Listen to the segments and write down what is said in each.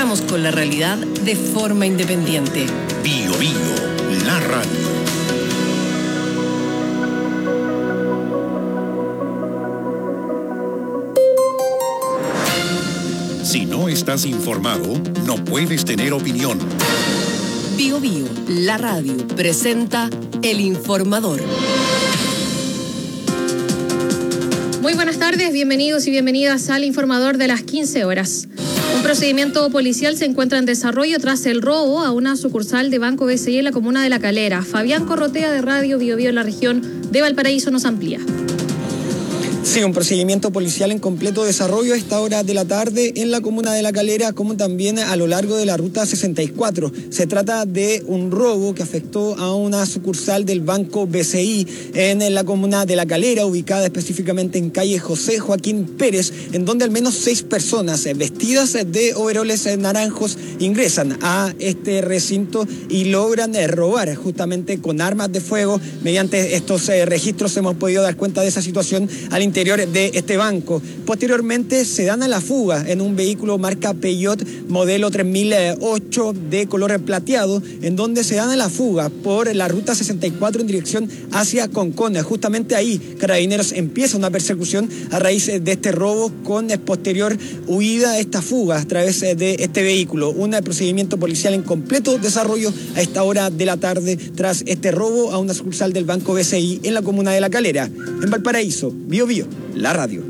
conectamos con la realidad de forma independiente. Bio Bio, la radio. Si no estás informado, no puedes tener opinión. Bio Bio, la radio, presenta El Informador. Muy buenas tardes, bienvenidos y bienvenidas al Informador de las 15 horas. Un procedimiento policial se encuentra en desarrollo tras el robo a una sucursal de Banco BCI en la comuna de La Calera. Fabián Corrotea de Radio Bio Bio en la región de Valparaíso nos amplía. Sí, un procedimiento policial en completo desarrollo a esta hora de la tarde en la comuna de La Calera, como también a lo largo de la ruta 64. Se trata de un robo que afectó a una sucursal del Banco BCI en la comuna de La Calera, ubicada específicamente en calle José Joaquín Pérez, en donde al menos 6 personas vestidas de overoles naranjos ingresan a este recinto y logran robar justamente con armas de fuego. Mediante estos registros hemos podido dar cuenta de esa situación al interior de este banco. Posteriormente se dan a la fuga en un vehículo marca Peugeot modelo 3008 de color plateado, en donde se dan a la fuga por la ruta 64 en dirección hacia Concón. Justamente ahí Carabineros empieza una persecución a raíz de este robo con posterior huida, esta fuga a través de este vehículo. Un procedimiento policial en completo desarrollo a esta hora de la tarde tras este robo a una sucursal del Banco BCI en la comuna de La Calera. En Valparaíso, Bio Bio, la radio.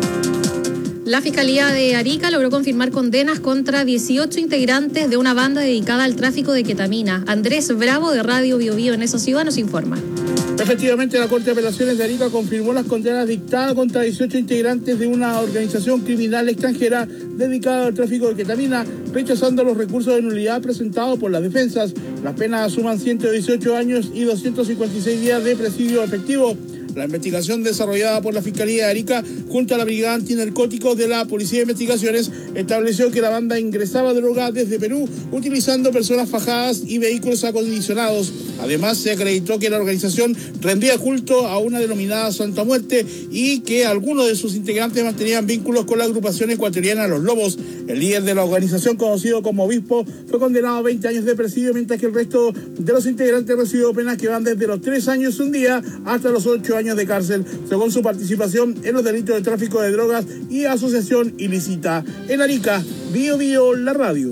La Fiscalía de Arica logró confirmar condenas contra 18 integrantes de una banda dedicada al tráfico de ketamina. Andrés Bravo de Radio Bio Bio en esa ciudad nos informa. Efectivamente, la Corte de Apelaciones de Arica confirmó las condenas dictadas contra 18 integrantes de una organización criminal extranjera dedicada al tráfico de ketamina, rechazando los recursos de nulidad presentados por las defensas. Las penas suman 118 años y 256 días de presidio efectivo. La investigación desarrollada por la Fiscalía de Arica junto a la Brigada Antinarcóticos de la Policía de Investigaciones estableció que la banda ingresaba droga desde Perú utilizando personas fajadas y vehículos acondicionados. Además, se acreditó que la organización rendía culto a una denominada Santa Muerte y que algunos de sus integrantes mantenían vínculos con la agrupación ecuatoriana Los Lobos. El líder de la organización, conocido como Obispo, fue condenado a 20 años de presidio, mientras que el resto de los integrantes recibió penas que van desde los 3 años un día hasta los 8 años de cárcel, según su participación en los delitos de tráfico de drogas y asociación ilícita. En Arica, Bio Bio, la radio.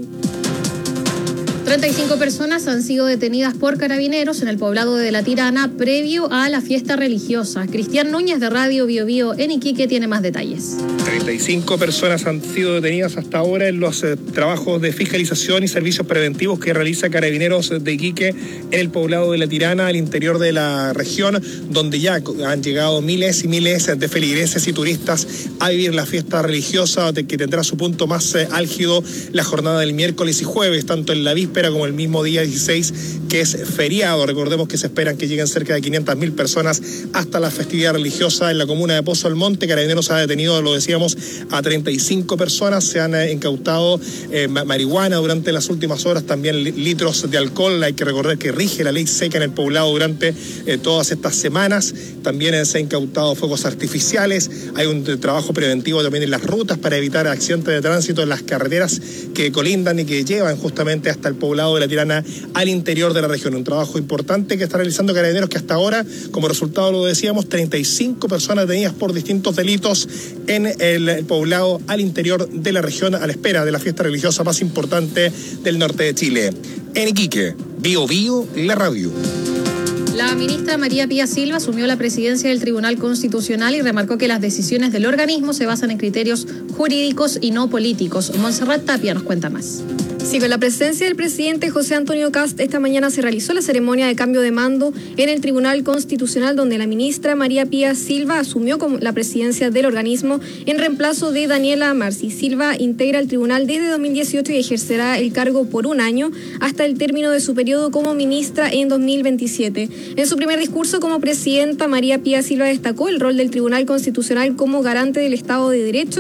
35 personas han sido detenidas por Carabineros en el poblado de La Tirana previo a la fiesta religiosa. Cristian Núñez de Radio Bio Bio en Iquique tiene más detalles. 35 personas han sido detenidas hasta ahora en los trabajos de fiscalización y servicios preventivos que realiza Carabineros de Iquique en el poblado de La Tirana, al interior de la región, donde ya han llegado miles y miles de feligreses y turistas a vivir la fiesta religiosa, que tendrá su punto más álgido la jornada del miércoles y jueves, tanto en la víspera como el mismo día 16, que es feriado. Recordemos que se esperan que lleguen cerca de 500.000 personas hasta la festividad religiosa en la comuna de Pozo Almonte. Carabineros ha detenido, lo decíamos, a 35 personas. Se han incautado marihuana durante las últimas horas, también litros de alcohol. Hay que recordar que rige la ley seca en el poblado durante todas estas semanas. También se han incautado fuegos artificiales. Hay un trabajo preventivo también en las rutas para evitar accidentes de tránsito en las carreteras que colindan y que llevan justamente hasta el poblado de La Tirana al interior de la región. Un trabajo importante que está realizando Carabineros, que hasta ahora, como resultado, lo decíamos, 35 personas detenidas por distintos delitos en el poblado al interior de la región, a la espera de la fiesta religiosa más importante del norte de Chile. En Iquique, Bio Bio, la radio. La ministra María Pía Silva asumió la presidencia del Tribunal Constitucional y remarcó que las decisiones del organismo se basan en criterios jurídicos y no políticos. Montserrat Tapia nos cuenta más. Sí, con la presencia del presidente José Antonio Kast, esta mañana se realizó la ceremonia de cambio de mando en el Tribunal Constitucional, donde la ministra María Pía Silva asumió como la presidencia del organismo en reemplazo de Daniela Marci. Silva integra el tribunal desde 2018 y ejercerá el cargo por 1 año hasta el término de su periodo como ministra en 2027. En su primer discurso como presidenta, María Pía Silva destacó el rol del Tribunal Constitucional como garante del Estado de Derecho y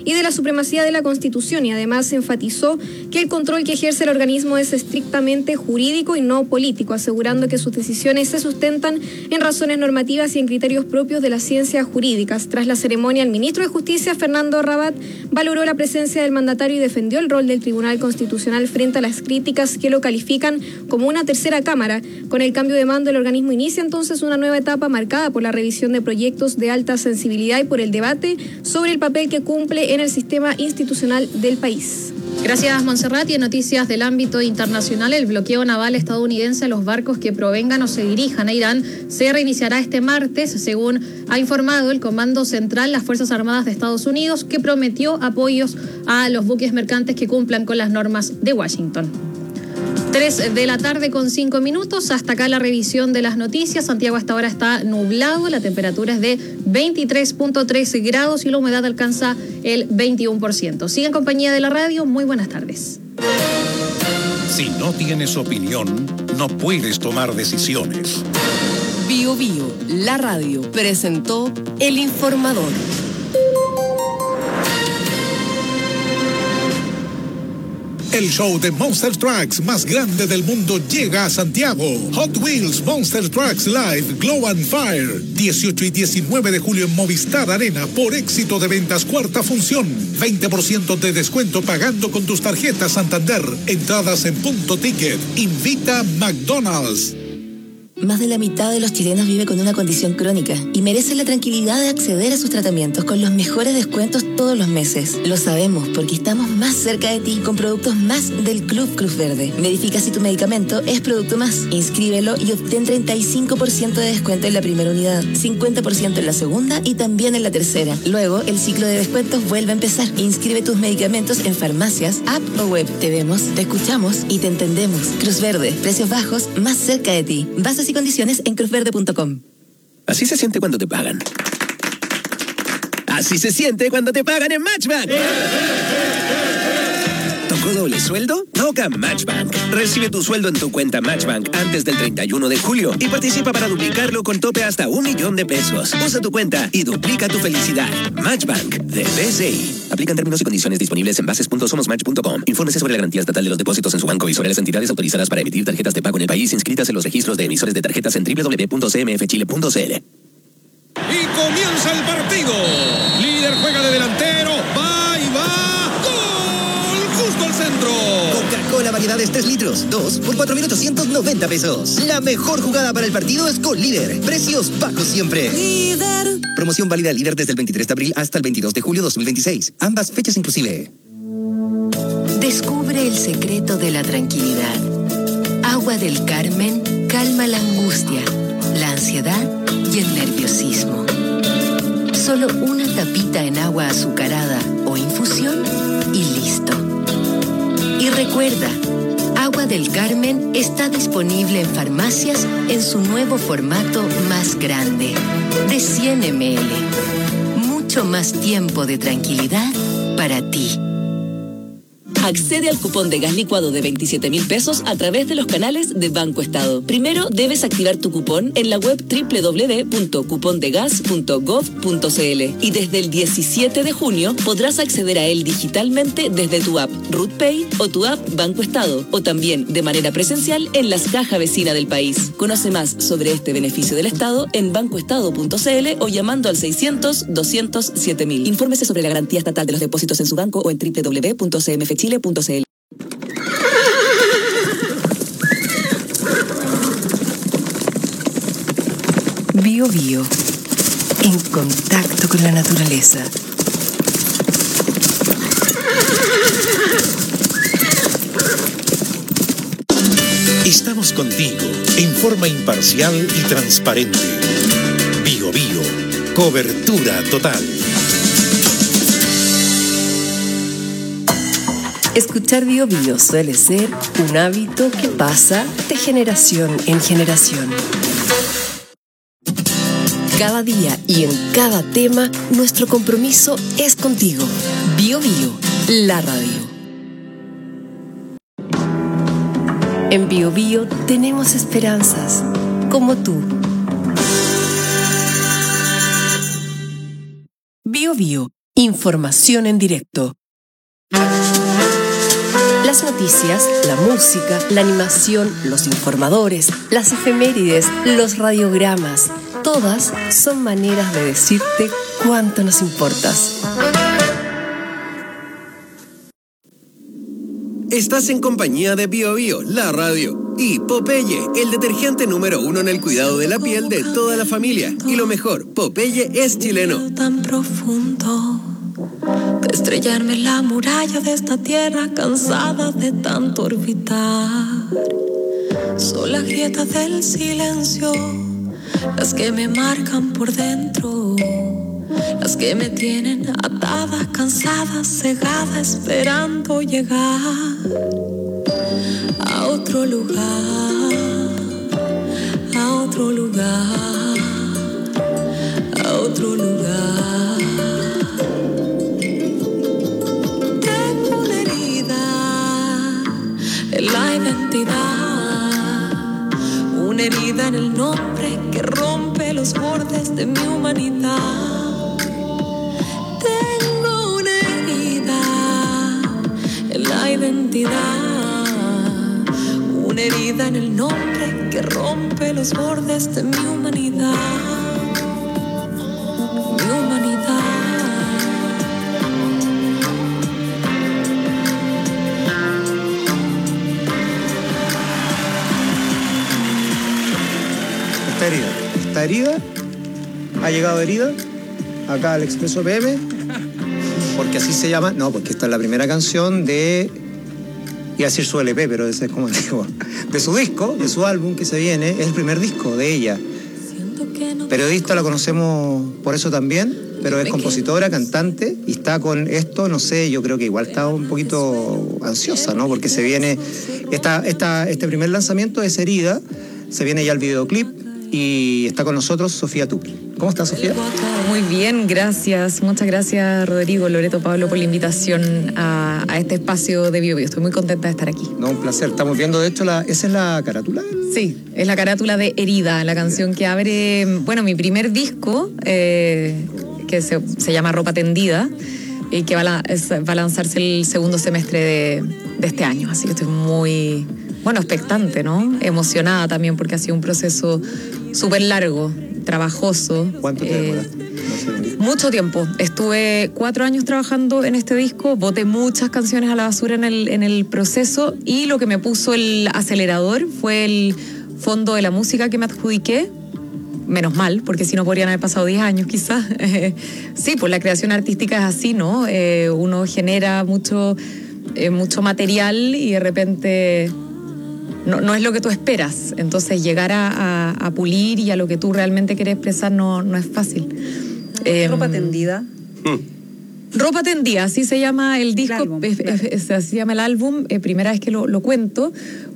y de la supremacía de la Constitución, y además enfatizó que el control que ejerce el organismo es estrictamente jurídico y no político, asegurando que sus decisiones se sustentan en razones normativas y en criterios propios de las ciencias jurídicas. Tras la ceremonia, el ministro de Justicia, Fernando Rabat, valoró la presencia del mandatario y defendió el rol del Tribunal Constitucional frente a las críticas que lo califican como una tercera cámara. Con el cambio de mando, el organismo inicia entonces una nueva etapa marcada por la revisión de proyectos de alta sensibilidad y por el debate sobre el papel que cumple en el sistema institucional del país. Gracias, Montserrat. Y en noticias del ámbito internacional, el bloqueo naval estadounidense a los barcos que provengan o se dirijan a Irán se reiniciará este martes, según ha informado el Comando Central, las Fuerzas Armadas de Estados Unidos, que prometió apoyos a los buques mercantes que cumplan con las normas de Washington. 3 de la tarde con 5 minutos. Hasta acá la revisión de las noticias. Santiago hasta ahora está nublado. La temperatura es de 23.3 grados y la humedad alcanza el 21%. Sigue en compañía de la radio. Muy buenas tardes. Si no tienes opinión, no puedes tomar decisiones. Bio Bio, la radio, presentó El Informador. El show de Monster Trucks más grande del mundo llega a Santiago. Hot Wheels Monster Trucks Live Glow and Fire. 18 y 19 de julio en Movistar Arena por éxito de ventas cuarta función. 20% de descuento pagando con tus tarjetas Santander. Entradas en Punto Ticket. Invita McDonald's. Más de la mitad de los chilenos vive con una condición crónica y merece la tranquilidad de acceder a sus tratamientos con los mejores descuentos todos los meses. Lo sabemos porque estamos más cerca de ti con productos más del Club Cruz Verde. Verifica si tu medicamento es producto más. Inscríbelo y obtén 35% de descuento en la primera unidad, 50% en la segunda y también en la tercera. Luego, el ciclo de descuentos vuelve a empezar. Inscribe tus medicamentos en farmacias, app o web. Te vemos, te escuchamos y te entendemos. Cruz Verde, precios bajos, más cerca de ti. Bases y condiciones en cruzverde.com. Así se siente cuando te pagan. Así se siente cuando te pagan en Matchbank. ¿Tocó doble sueldo? Toca Matchbank. Recibe tu sueldo en tu cuenta Matchbank antes del 31 de julio y participa para duplicarlo con tope hasta $1.000.000. Usa tu cuenta y duplica tu felicidad. Matchbank de BCI. Aplican términos y condiciones disponibles en bases.somosmatch.com. Infórmese sobre la garantía estatal de los depósitos en su banco y sobre las entidades autorizadas para emitir tarjetas de pago en el país inscritas en los registros de emisores de tarjetas en www.cmfchile.cl. Y comienza el partido. Líder juega de delantero. Va y va. ¡Gol! Justo al centro. Coca-Cola variedades 3 litros. 2 por 4.890 pesos. La mejor jugada para el partido es con Líder. Precios bajos siempre. Líder. Promoción válida Líder desde el 23 de abril hasta el 22 de julio 2026. Ambas fechas inclusive. Descubre el secreto de la tranquilidad. Agua del Carmen calma la angustia, la ansiedad y el nerviosismo. Solo una tapita en agua azucarada o infusión y listo. Y recuerda, Agua del Carmen está disponible en farmacias en su nuevo formato más grande, de 100 ml. Mucho más tiempo de tranquilidad para ti. Accede al cupón de gas licuado de 27.000 pesos a través de los canales de Banco Estado. Primero debes activar tu cupón en la web www.cupondegas.gov.cl y desde el 17 de junio podrás acceder a él digitalmente desde tu app RutPay o tu app Banco Estado o también de manera presencial en las cajas vecinas del país. Conoce más sobre este beneficio del Estado en bancoestado.cl o llamando al 600-200-7000. Infórmese sobre la garantía estatal de los depósitos en su banco o en www.cmfchile.cl. Bio Bio, en contacto con la naturaleza. Estamos contigo en forma imparcial y transparente. Bio Bio, cobertura total. Escuchar Bio Bio suele ser un hábito que pasa de generación en generación. Cada día y en cada tema, nuestro compromiso es contigo. Bio Bio, la radio. En Bio Bio tenemos esperanzas, como tú. Bio Bio, Información en directo. Las noticias, la música, la animación, los informadores, las efemérides, los radiogramas, todas son maneras de decirte cuánto nos importas. Estás en compañía de Bio Bio, la radio, y Popeye, el detergente número 1 en el cuidado de la piel de toda la familia. Y lo mejor, Popeye es chileno. Tan profundo de estrellarme en la muralla de esta tierra cansada de tanto orbitar. Son las grietas del silencio las que me marcan por dentro, las que me tienen atada, cansada, cegada, esperando llegar a otro lugar, a otro lugar, a otro lugar. Tengo una herida en la identidad, una herida en el nombre que rompe los bordes de mi humanidad. La identidad, una herida en el nombre que rompe los bordes de mi humanidad, mi humanidad. Está herida, ha llegado herida acá al Expreso PM. Porque así se llama, no, porque esta es la primera canción de, iba a decir su LP, pero ese es como antiguo, de su disco, de su álbum que se viene, es el primer disco de ella. Periodista, la conocemos por eso también, pero es compositora, cantante, y está con esto, no sé, yo creo que igual está un poquito ansiosa, ¿no? Porque se viene, este primer lanzamiento es Herida, se viene ya el videoclip, y está con nosotros Sofía Tupri. ¿Cómo estás, Sofía? Muy bien, gracias. Muchas gracias, Rodrigo, Loreto, Pablo, por la invitación a este espacio de Bio Bio. Estoy muy contenta de estar aquí. No, un placer. Estamos viendo, de hecho, ¿esa es la carátula? Sí, es la carátula de Herida, la canción que abre, bueno, mi primer disco, que se llama Ropa Tendida, y que va a lanzarse el segundo semestre de este año. Así que estoy muy, expectante, ¿no? Emocionada también, porque ha sido un proceso súper largo, trabajoso. ¿Cuánto te demoraste? Mucho tiempo. Estuve 4 años trabajando en este disco, boté muchas canciones a la basura en el proceso, y lo que me puso el acelerador fue el fondo de la música que me adjudiqué. Menos mal, porque si no podrían haber pasado 10 años quizás. Sí, pues la creación artística es así, ¿no? Uno genera mucho material y de repente no es lo que tú esperas. Entonces llegar a pulir y a lo que tú realmente quieres expresar no es fácil. Ropa Tendida. Ropa Tendida, así se llama el disco, el álbum, claro. Así se llama el álbum, primera vez que lo cuento,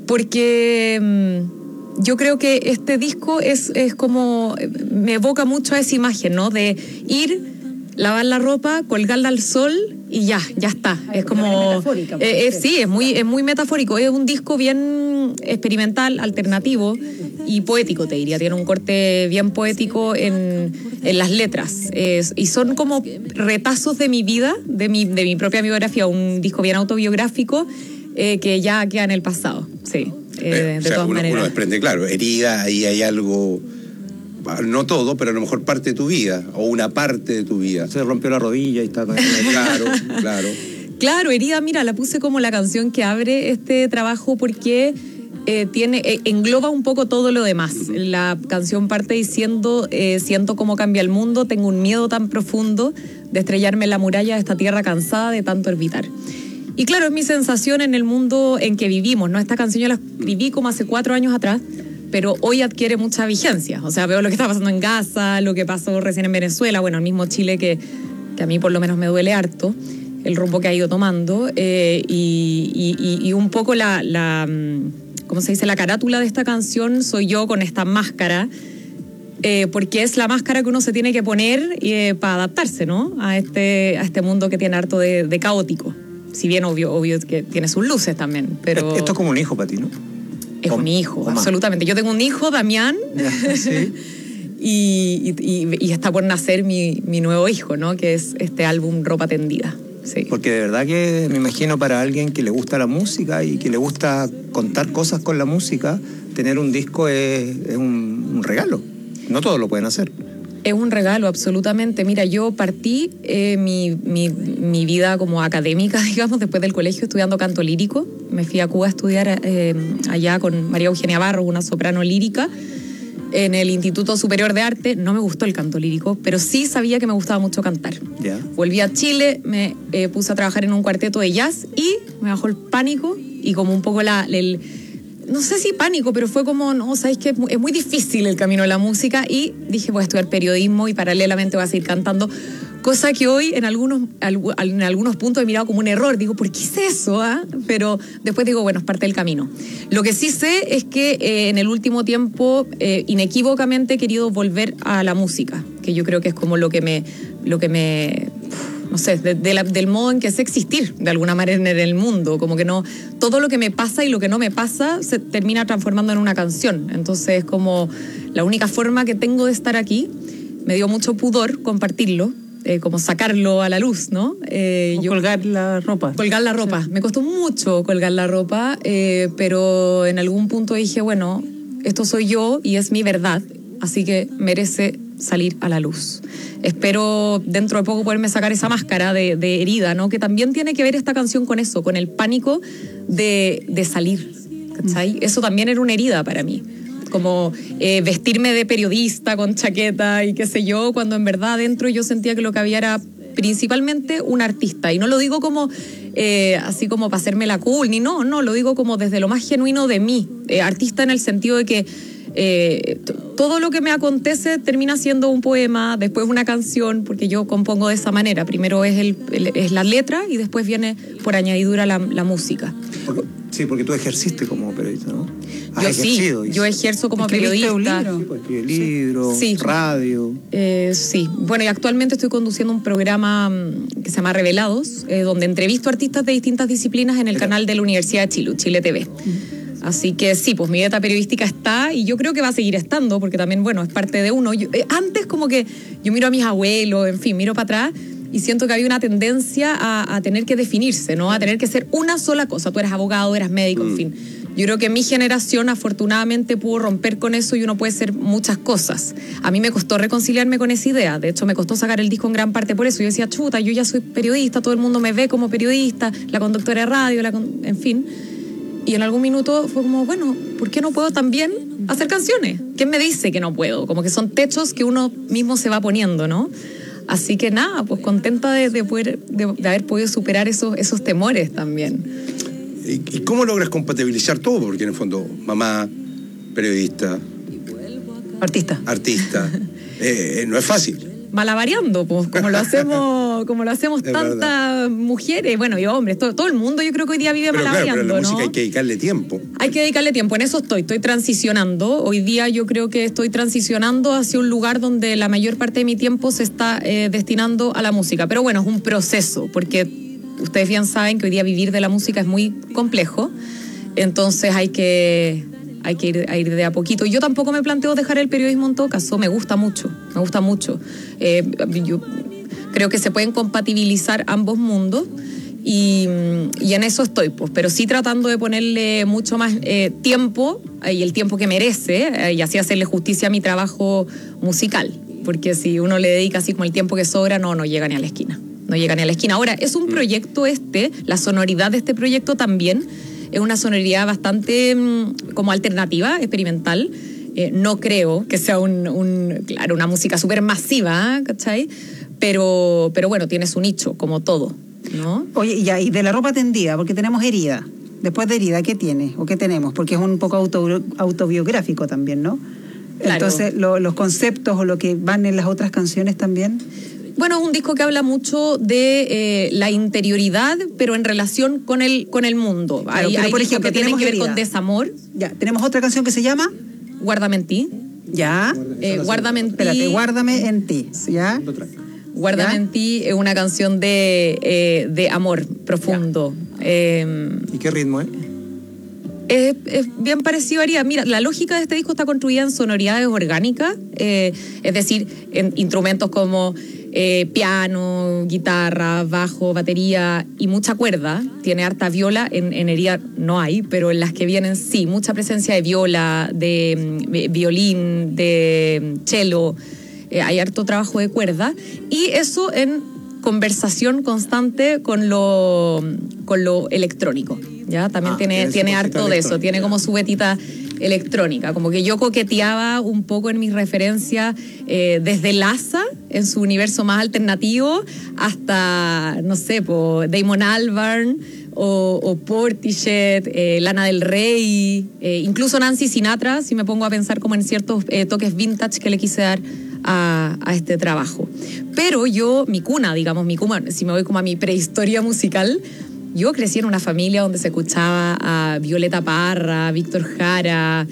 porque yo creo que este disco es como, me evoca mucho a esa imagen, ¿no? De ir, lavar la ropa, colgarla al sol y ya está. Es como, sí, es muy metafórico. Es un disco bien experimental, alternativo y poético, te diría. Tiene un corte bien poético en las letras. Y son como retazos de mi vida, de mi propia biografía. Un disco bien autobiográfico que ya queda en el pasado, sí. De todas maneras. Uno desprende, claro, herida, ahí hay algo, no todo, pero a lo mejor parte de tu vida, o una parte de tu vida. Se rompió la rodilla y está... Claro. Claro, Herida, mira, la puse como la canción que abre este trabajo porque engloba un poco todo lo demás. La canción parte diciendo, siento cómo cambia el mundo, tengo un miedo tan profundo de estrellarme en la muralla de esta tierra cansada de tanto orbitar. Y claro, es mi sensación en el mundo en que vivimos, ¿no? Esta canción yo la escribí como hace 4 años atrás, pero hoy adquiere mucha vigencia. O sea, veo lo que está pasando en Gaza, lo que pasó recién en Venezuela, bueno, el mismo Chile que a mí por lo menos me duele harto, el rumbo que ha ido tomando, y un poco ¿cómo se dice? La carátula de esta canción soy yo con esta máscara, porque es la máscara que uno se tiene que poner para adaptarse, ¿no? A este mundo que tiene harto de caótico. Si bien obvio que tiene sus luces también, pero... Esto es como un hijo para ti, ¿no? Es un hijo, absolutamente. Yo tengo un hijo, Damián, sí. Y está por nacer mi nuevo hijo, ¿no? Que es este álbum Ropa Tendida. Sí. Porque de verdad que me imagino para alguien que le gusta la música y que le gusta contar cosas con la música, tener un disco es un regalo. No todos lo pueden hacer. Es un regalo, absolutamente. Mira, yo partí mi vida como académica, digamos, después del colegio estudiando canto lírico. Me fui a Cuba a estudiar allá con María Eugenia Barros, una soprano lírica, en el Instituto Superior de Arte. No me gustó el canto lírico, pero sí sabía que me gustaba mucho cantar. Yeah. Volví a Chile, me puse a trabajar en un cuarteto de jazz y me bajó el pánico y como un poco no sé si pánico, pero fue como, no, sabéis que es muy difícil el camino de la música y dije voy a estudiar periodismo y paralelamente voy a seguir cantando, cosa que hoy en algunos puntos he mirado como un error, digo, ¿por qué hice eso? Pero después digo, bueno, es parte del camino. Lo que sí sé es que en el último tiempo inequívocamente he querido volver a la música, que yo creo que es como lo que me no sé, del modo en que sé existir de alguna manera en el mundo, como que no, todo lo que me pasa y lo que no me pasa se termina transformando en una canción, entonces es como la única forma que tengo de estar aquí. Me dio mucho pudor compartirlo, como sacarlo a la luz, ¿no? Colgar la ropa. Colgar la ropa, sí. Me costó mucho colgar la ropa, pero en algún punto dije, bueno, esto soy yo y es mi verdad, así que merece salir a la luz. Espero dentro de poco poderme sacar esa máscara de herida, ¿no? Que también tiene que ver esta canción con eso, con el pánico de salir, ¿cachai? Eso también era una herida para mí. Como vestirme de periodista con chaqueta y qué sé yo, cuando en verdad adentro yo sentía que lo que había era principalmente un artista. Y no lo digo como así como para hacerme la cool, ni no, lo digo como desde lo más genuino de mí. Artista en el sentido de que todo lo que me acontece termina siendo un poema, después una canción, porque yo compongo de esa manera. Primero es la letra y después viene por añadidura la música. Sí, porque tú ejerciste como periodista, ¿no? Yo ejerzo como periodista. Un libro. Sí, pues, libro, sí. Radio. Sí, bueno, y actualmente estoy conduciendo un programa que se llama Revelados, donde entrevisto artistas de distintas disciplinas en el canal de la Universidad de Chile, Chile TV. Así que sí, pues mi dieta periodística está y yo creo que va a seguir estando porque también, bueno, es parte de uno. Antes como que yo miro a mis abuelos, en fin, miro para atrás y siento que había una tendencia a tener que definirse, ¿no? A tener que ser una sola cosa. Tú eras abogado, eras médico, en fin. Yo creo que mi generación afortunadamente pudo romper con eso y uno puede ser muchas cosas. A mí me costó reconciliarme con esa idea. De hecho, me costó sacar el disco en gran parte por eso. Yo decía, chuta, yo ya soy periodista, todo el mundo me ve como periodista, la conductora de radio, en fin. Y en algún minuto fue como, bueno, ¿por qué no puedo también hacer canciones? ¿Quién me dice que no puedo? Como que son techos que uno mismo se va poniendo, ¿no? Así que nada, pues contenta de haber podido superar esos temores también. ¿Y cómo logras compatibilizar todo? Porque en el fondo, mamá, periodista, artista. No es fácil. Malabareando, pues, como lo hacemos tantas mujeres, bueno, y hombres, todo el mundo yo creo que hoy día vive malabareando, pero a la ¿no? música hay que dedicarle tiempo. Hay que dedicarle tiempo, en eso estoy transicionando. Hoy día yo creo que estoy transicionando hacia un lugar donde la mayor parte de mi tiempo se está destinando a la música. Pero bueno, es un proceso, porque ustedes bien saben que hoy día vivir de la música es muy complejo, entonces hay que ir de a poquito. Yo tampoco me planteo dejar el periodismo en todo caso, me gusta mucho. Yo creo que se pueden compatibilizar ambos mundos y en eso estoy, pues, pero sí tratando de ponerle mucho más tiempo y el tiempo que merece y así hacerle justicia a mi trabajo musical, porque si uno le dedica así como el tiempo que sobra, no llega ni a la esquina. Ahora, es un proyecto la sonoridad de este proyecto también es una sonoridad bastante como alternativa, experimental. No creo que sea una música súper masiva, ¿cachai? Pero bueno, tiene su nicho, como todo, ¿no? Oye, y de la ropa tendida, porque tenemos herida. Después de herida, ¿qué tiene o qué tenemos? Porque es un poco autobiográfico también, ¿no? Claro. Entonces, los conceptos o lo que van en las otras canciones también. Bueno, es un disco que habla mucho de la interioridad, pero en relación con el mundo. Claro, hay por ejemplo, que tienen que ver con desamor. Ya, tenemos otra canción que se llama Guárdame en ti. Ya. Guárdame en ti. Espérate, Guárdame en ti. Ya. Guárdame en ti es una canción de amor profundo. ¿Y qué ritmo es? Es bien parecido a Herida. Mira, la lógica de este disco está construida en sonoridades orgánicas, es decir, en instrumentos como piano, guitarra, bajo, batería y mucha cuerda. Tiene harta viola, en Herida no hay, pero en las que vienen sí, mucha presencia de viola, de violín, de cello, hay harto trabajo de cuerda, y eso en conversación constante con lo electrónico. ¿Ya? También tiene harto de eso, tiene como su vetita electrónica, como que yo coqueteaba un poco en mis referencias desde Laza, en su universo más alternativo, hasta, no sé, Damon Albarn o Portishead, Lana del Rey, incluso Nancy Sinatra, si me pongo a pensar como en ciertos toques vintage que le quise dar a este trabajo. Pero yo, mi cuna, si me voy como a mi prehistoria musical, yo crecí en una familia donde se escuchaba a Violeta Parra, Víctor Jara,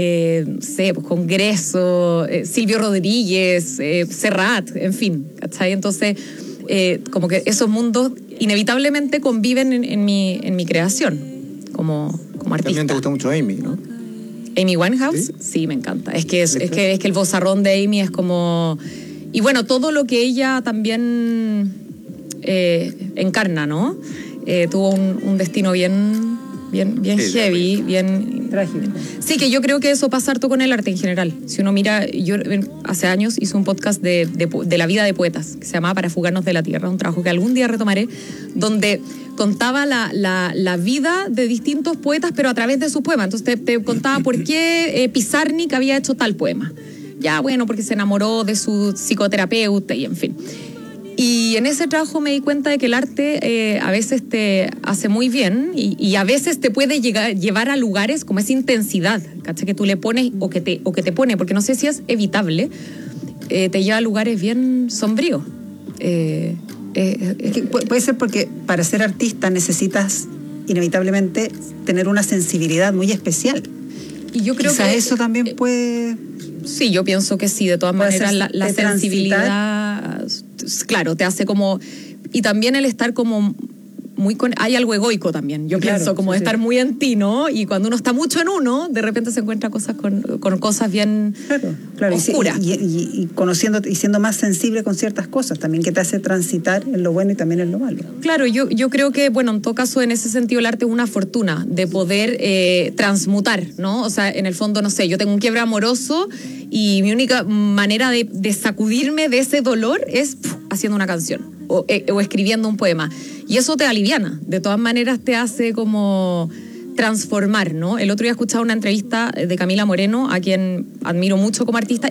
Congreso, Silvio Rodríguez, Serrat, en fin, ¿cachai? Entonces, como que esos mundos inevitablemente conviven en mi creación como artista. También te gusta mucho Amy, ¿no? Amy Winehouse, sí me encanta. Es que el vozarrón de Amy es como... Y bueno, todo lo que ella también encarna, ¿no? Tuvo un destino bien heavy, bien trágico. Sí, que yo creo que eso pasa harto con el arte en general. Si uno mira, yo hace años hice un podcast de la vida de poetas, que se llamaba Para fugarnos de la tierra, un trabajo que algún día retomaré, donde contaba la vida de distintos poetas, pero a través de sus poemas. Entonces te contaba por qué Pizarnik había hecho tal poema. Ya, bueno, porque se enamoró de su psicoterapeuta y en fin. Y en ese trabajo me di cuenta de que el arte a veces te hace muy bien y a veces te puede llevar a lugares como esa intensidad, ¿cachai? Que tú le pones o que te pone, porque no sé si es evitable, te lleva a lugares bien sombríos. Puede ser porque para ser artista necesitas inevitablemente tener una sensibilidad muy especial. Y yo creo quizás que eso también puede... Sí, yo pienso que sí, de todas maneras la sensibilidad, claro, te hace como... Y también el estar como muy... Hay algo egoico también, yo pienso, como de estar muy en ti, ¿no? Y cuando uno está mucho en uno, de repente se encuentra cosas con cosas bien oscuras. Y conociendo y siendo más sensible con ciertas cosas también, que te hace transitar en lo bueno y también en lo malo. Claro, yo creo que, bueno, en todo caso, en ese sentido, el arte es una fortuna de poder transmutar, ¿no? O sea, en el fondo, no sé, yo tengo un quiebre amoroso y mi única manera de sacudirme de ese dolor es haciendo una canción o escribiendo un poema. Y eso te aliviana, de todas maneras te hace como transformar, ¿no? El otro día escuchaba una entrevista de Camila Moreno, a quien admiro mucho como artista,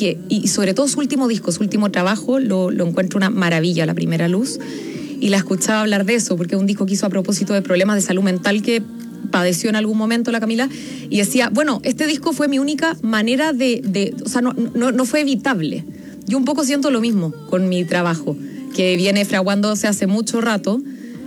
y sobre todo su último disco, su último trabajo, lo encuentro una maravilla, La Primera Luz, y la escuchaba hablar de eso, porque es un disco que hizo a propósito de problemas de salud mental que padeció en algún momento la Camila, y decía, bueno, este disco fue mi única manera o sea, no fue evitable. Yo un poco siento lo mismo con mi trabajo, que viene fraguándose hace mucho rato,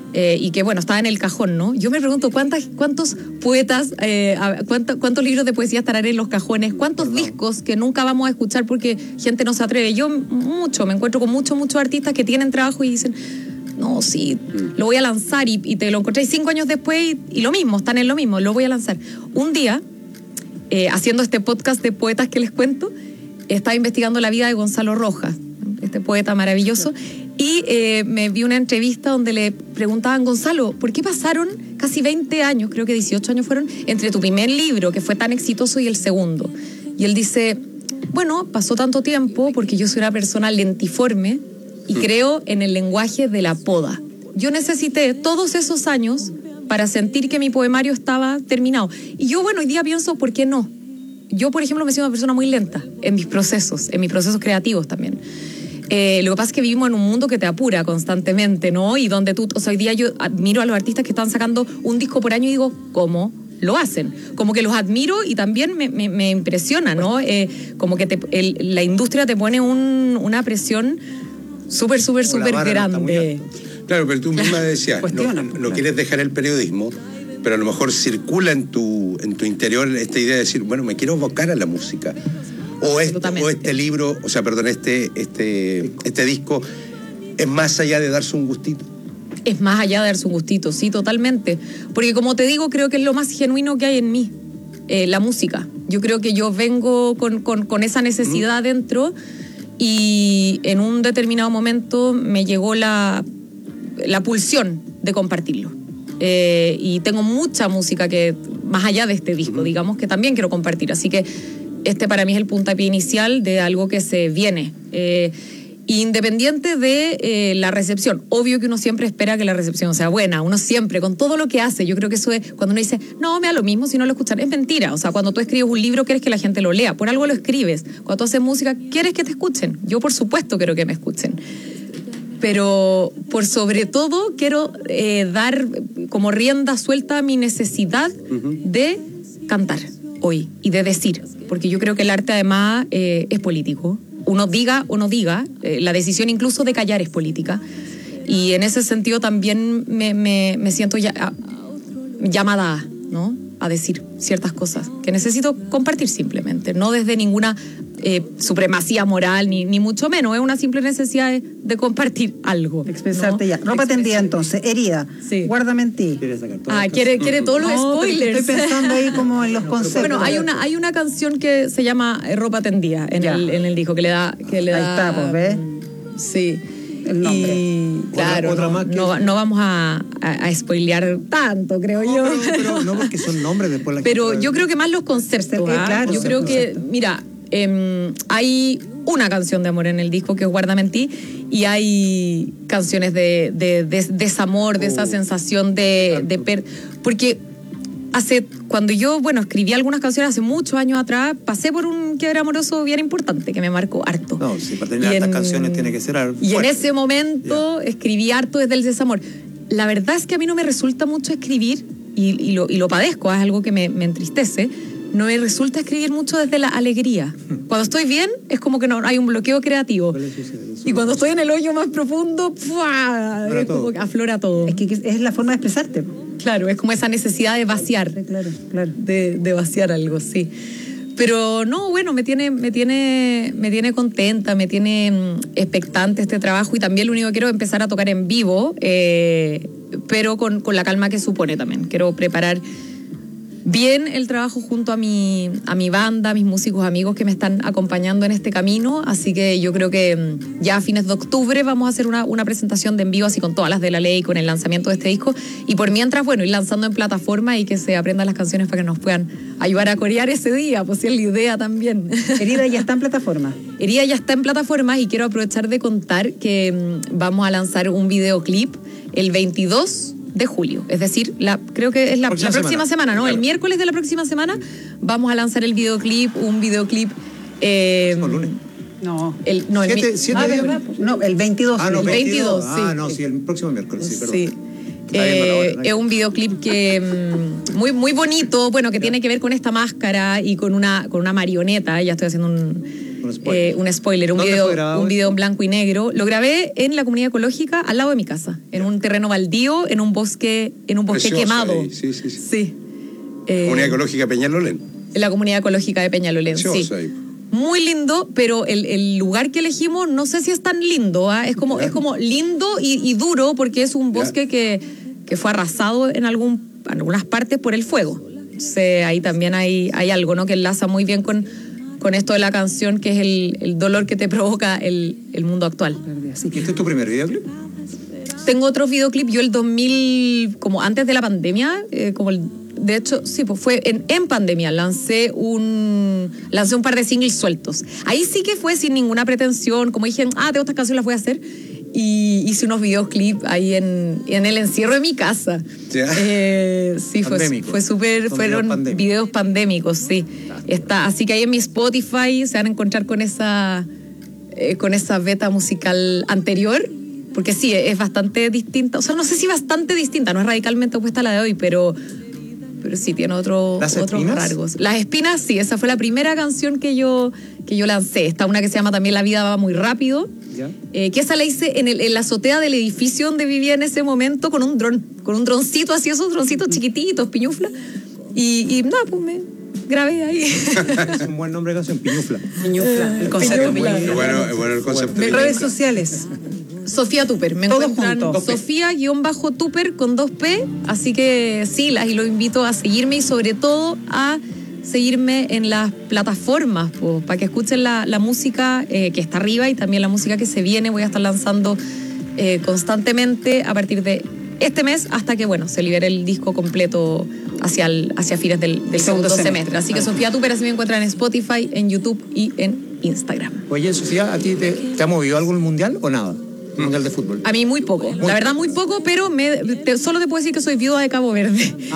y que, bueno, estaba en el cajón, ¿no? Yo me pregunto cuántos poetas, cuántos libros de poesía estarán en los cajones, cuántos discos que nunca vamos a escuchar porque gente no se atreve. Yo me encuentro con muchos artistas que tienen trabajo y dicen, no, sí, lo voy a lanzar, y te lo encontráis 5 años después y lo mismo, están en lo mismo, lo voy a lanzar. Un día, haciendo este podcast de poetas que les cuento, estaba investigando la vida de Gonzalo Rojas, este poeta maravilloso, y me vi una entrevista donde le preguntaban, Gonzalo, ¿por qué pasaron casi 20 años, creo que 18 años fueron, entre tu primer libro, que fue tan exitoso, y el segundo? Y él dice, bueno, pasó tanto tiempo porque yo soy una persona lentiforme y creo en el lenguaje de la poda. Yo necesité todos esos años para sentir que mi poemario estaba terminado. Y yo, bueno, hoy día pienso, ¿por qué no? Yo, por ejemplo, me siento una persona muy lenta en mis procesos creativos también. Lo que pasa es que vivimos en un mundo que te apura constantemente, ¿no? Y donde tú, o sea, hoy día yo admiro a los artistas que están sacando un disco por año y digo, ¿cómo lo hacen? Como que los admiro y también me impresiona, ¿no? Como que la industria te pone una presión súper grande. Claro, pero tú misma decías, no quieres dejar el periodismo, pero a lo mejor circula en tu interior esta idea de decir, bueno, me quiero abocar a la música. O este libro, o sea, perdón, este disco es más allá de darse un gustito. es más allá de darse un gustito, sí, totalmente. Porque como te digo, creo que es lo más genuino que hay en mí, la música. Yo creo que yo vengo con esa necesidad dentro y en un determinado momento me llegó la pulsión de compartirlo. Y tengo mucha música que, más allá de este disco, digamos, que también quiero compartir. Así que este para mí es el puntapié inicial de algo que se viene. Independiente de la recepción. Obvio que uno siempre espera que la recepción sea buena. Uno siempre, con todo lo que hace, yo creo que eso es cuando uno dice, no, me da lo mismo si no lo escuchan. Es mentira. O sea, cuando tú escribes un libro, quieres que la gente lo lea. Por algo lo escribes. Cuando tú haces música, quieres que te escuchen. Yo, por supuesto, quiero que me escuchen. Pero, por sobre todo, quiero dar como rienda suelta a mi necesidad de cantar hoy y de decir. Porque yo creo que el arte, además, es político. Uno diga o no diga, la decisión incluso de callar es política. Y en ese sentido también me siento llamada, ¿no?, a decir ciertas cosas que necesito compartir simplemente, no desde ninguna supremacía moral, ni mucho menos, es una simple necesidad de compartir algo. Expresarte, ¿no? Ya. Ropa tendida entonces, herida, sí. Guárdame en ti. Quiere todos los spoilers. Estoy pensando ahí como en los conceptos. Bueno, hay una canción que se llama Ropa tendida en el disco que le da. Ahí está, pues, ¿ves? Sí. El nombre. Y claro, no vamos a spoilear tanto, creo yo. Pero no, porque son nombres después. Pero yo creo que más los conceptos. Claro, yo creo que, mira, hay una canción de amor en el disco que es Guárdame en ti, y hay canciones de desamor, de esa sensación porque cuando yo, escribí algunas canciones hace muchos años atrás, pasé por un quiebre amoroso bien importante que me marcó harto. No, si para terminar estas canciones tiene que ser algo fuerte. Y en ese momento escribí harto desde el desamor. La verdad es que a mí no me resulta mucho escribir, y lo padezco, es algo que me entristece. No me resulta escribir mucho desde la alegría. Cuando estoy bien, es como que no hay un bloqueo creativo. Y cuando estoy en el hoyo más profundo, es como que aflora todo. Es que es la forma de expresarte. Claro, es como esa necesidad de vaciar. Claro. De vaciar algo, sí. Pero no, me tiene contenta, me tiene expectante este trabajo, y también lo único que quiero es empezar a tocar en vivo, pero con la calma que supone también. Quiero preparar bien el trabajo junto a mi banda, a mis músicos amigos que me están acompañando en este camino, así que yo creo que ya a fines de octubre vamos a hacer una presentación de en vivo, así con todas las de la ley, con el lanzamiento de este disco, y por mientras, ir lanzando en plataforma y que se aprendan las canciones para que nos puedan ayudar a corear ese día, pues si es la idea también. Herida ya está en plataforma. Herida ya está en plataforma, y quiero aprovechar de contar que vamos a lanzar un videoclip el 22 de julio, es decir, creo que es la próxima semana, ¿no? Claro. El miércoles de la próxima semana vamos a lanzar un videoclip. Lunes. No. El 22. El 22, sí. Sí, el próximo miércoles, sí, perdón. Sí. Es un videoclip que muy, muy bonito, que tiene que ver con esta máscara y con una marioneta. Ya estoy haciendo un spoiler, un video en blanco y negro. Lo grabé en la comunidad ecológica al lado de mi casa, en un terreno baldío, en un bosque precioso, quemado. Ahí. Sí. Comunidad ecológica Peñalolén. En la comunidad ecológica de Peñalolén, sí. Ahí. Muy lindo, pero el lugar que elegimos no sé si es tan lindo, ¿eh? Es como lindo y duro, porque es un bosque que fue arrasado en algunas partes por el fuego. Entonces, ahí también hay algo, ¿no?, que enlaza muy bien con esto de la canción, que es el dolor que te provoca el mundo actual. ¿Y este es tu primer videoclip? Tengo otros videoclips. Yo el 2000, como antes de la pandemia, de hecho, sí, pues fue en pandemia, lancé un par de singles sueltos. Ahí sí que fue sin ninguna pretensión, como dije, tengo estas canciones, las voy a hacer. Y hice unos videoclips ahí en el encierro de mi casa. Sí, fue súper, fueron videos pandémicos, sí. Así que ahí en mi Spotify se van a encontrar con esa beta musical anterior, porque sí, es bastante distinta. O sea, no sé si bastante distinta, no es radicalmente opuesta a la de hoy, pero sí tiene otros rasgos. Las espinas, sí, esa fue la primera canción que yo lancé. Está una que se llama también La vida va muy rápido, que esa la hice en la azotea del edificio donde vivía en ese momento con un droncito, así, esos droncitos chiquititos, piñufla, y nada, pues me grabé ahí. Es un buen nombre de canción, Piñufla. El concepto Piñufla. Bueno, el concepto. En redes sociales. Sofía Tupper. Me Todos encuentran juntos. Sofía-Tupper con 2P. Así que sí, y los invito a seguirme y sobre todo a seguirme en las plataformas, para que escuchen la música que está arriba y también la música que se viene. Voy a estar lanzando constantemente a partir de este mes hasta que, se libere el disco completo hacia fines del segundo semestre. Así que Sofía Tupper, así me encuentran en Spotify, en YouTube y en Instagram. Oye, Sofía, ¿a ti te ha movido algo el mundial o nada? El mundial de fútbol. A mí muy poco, la verdad muy poco, pero solo te puedo decir que soy viuda de Cabo Verde.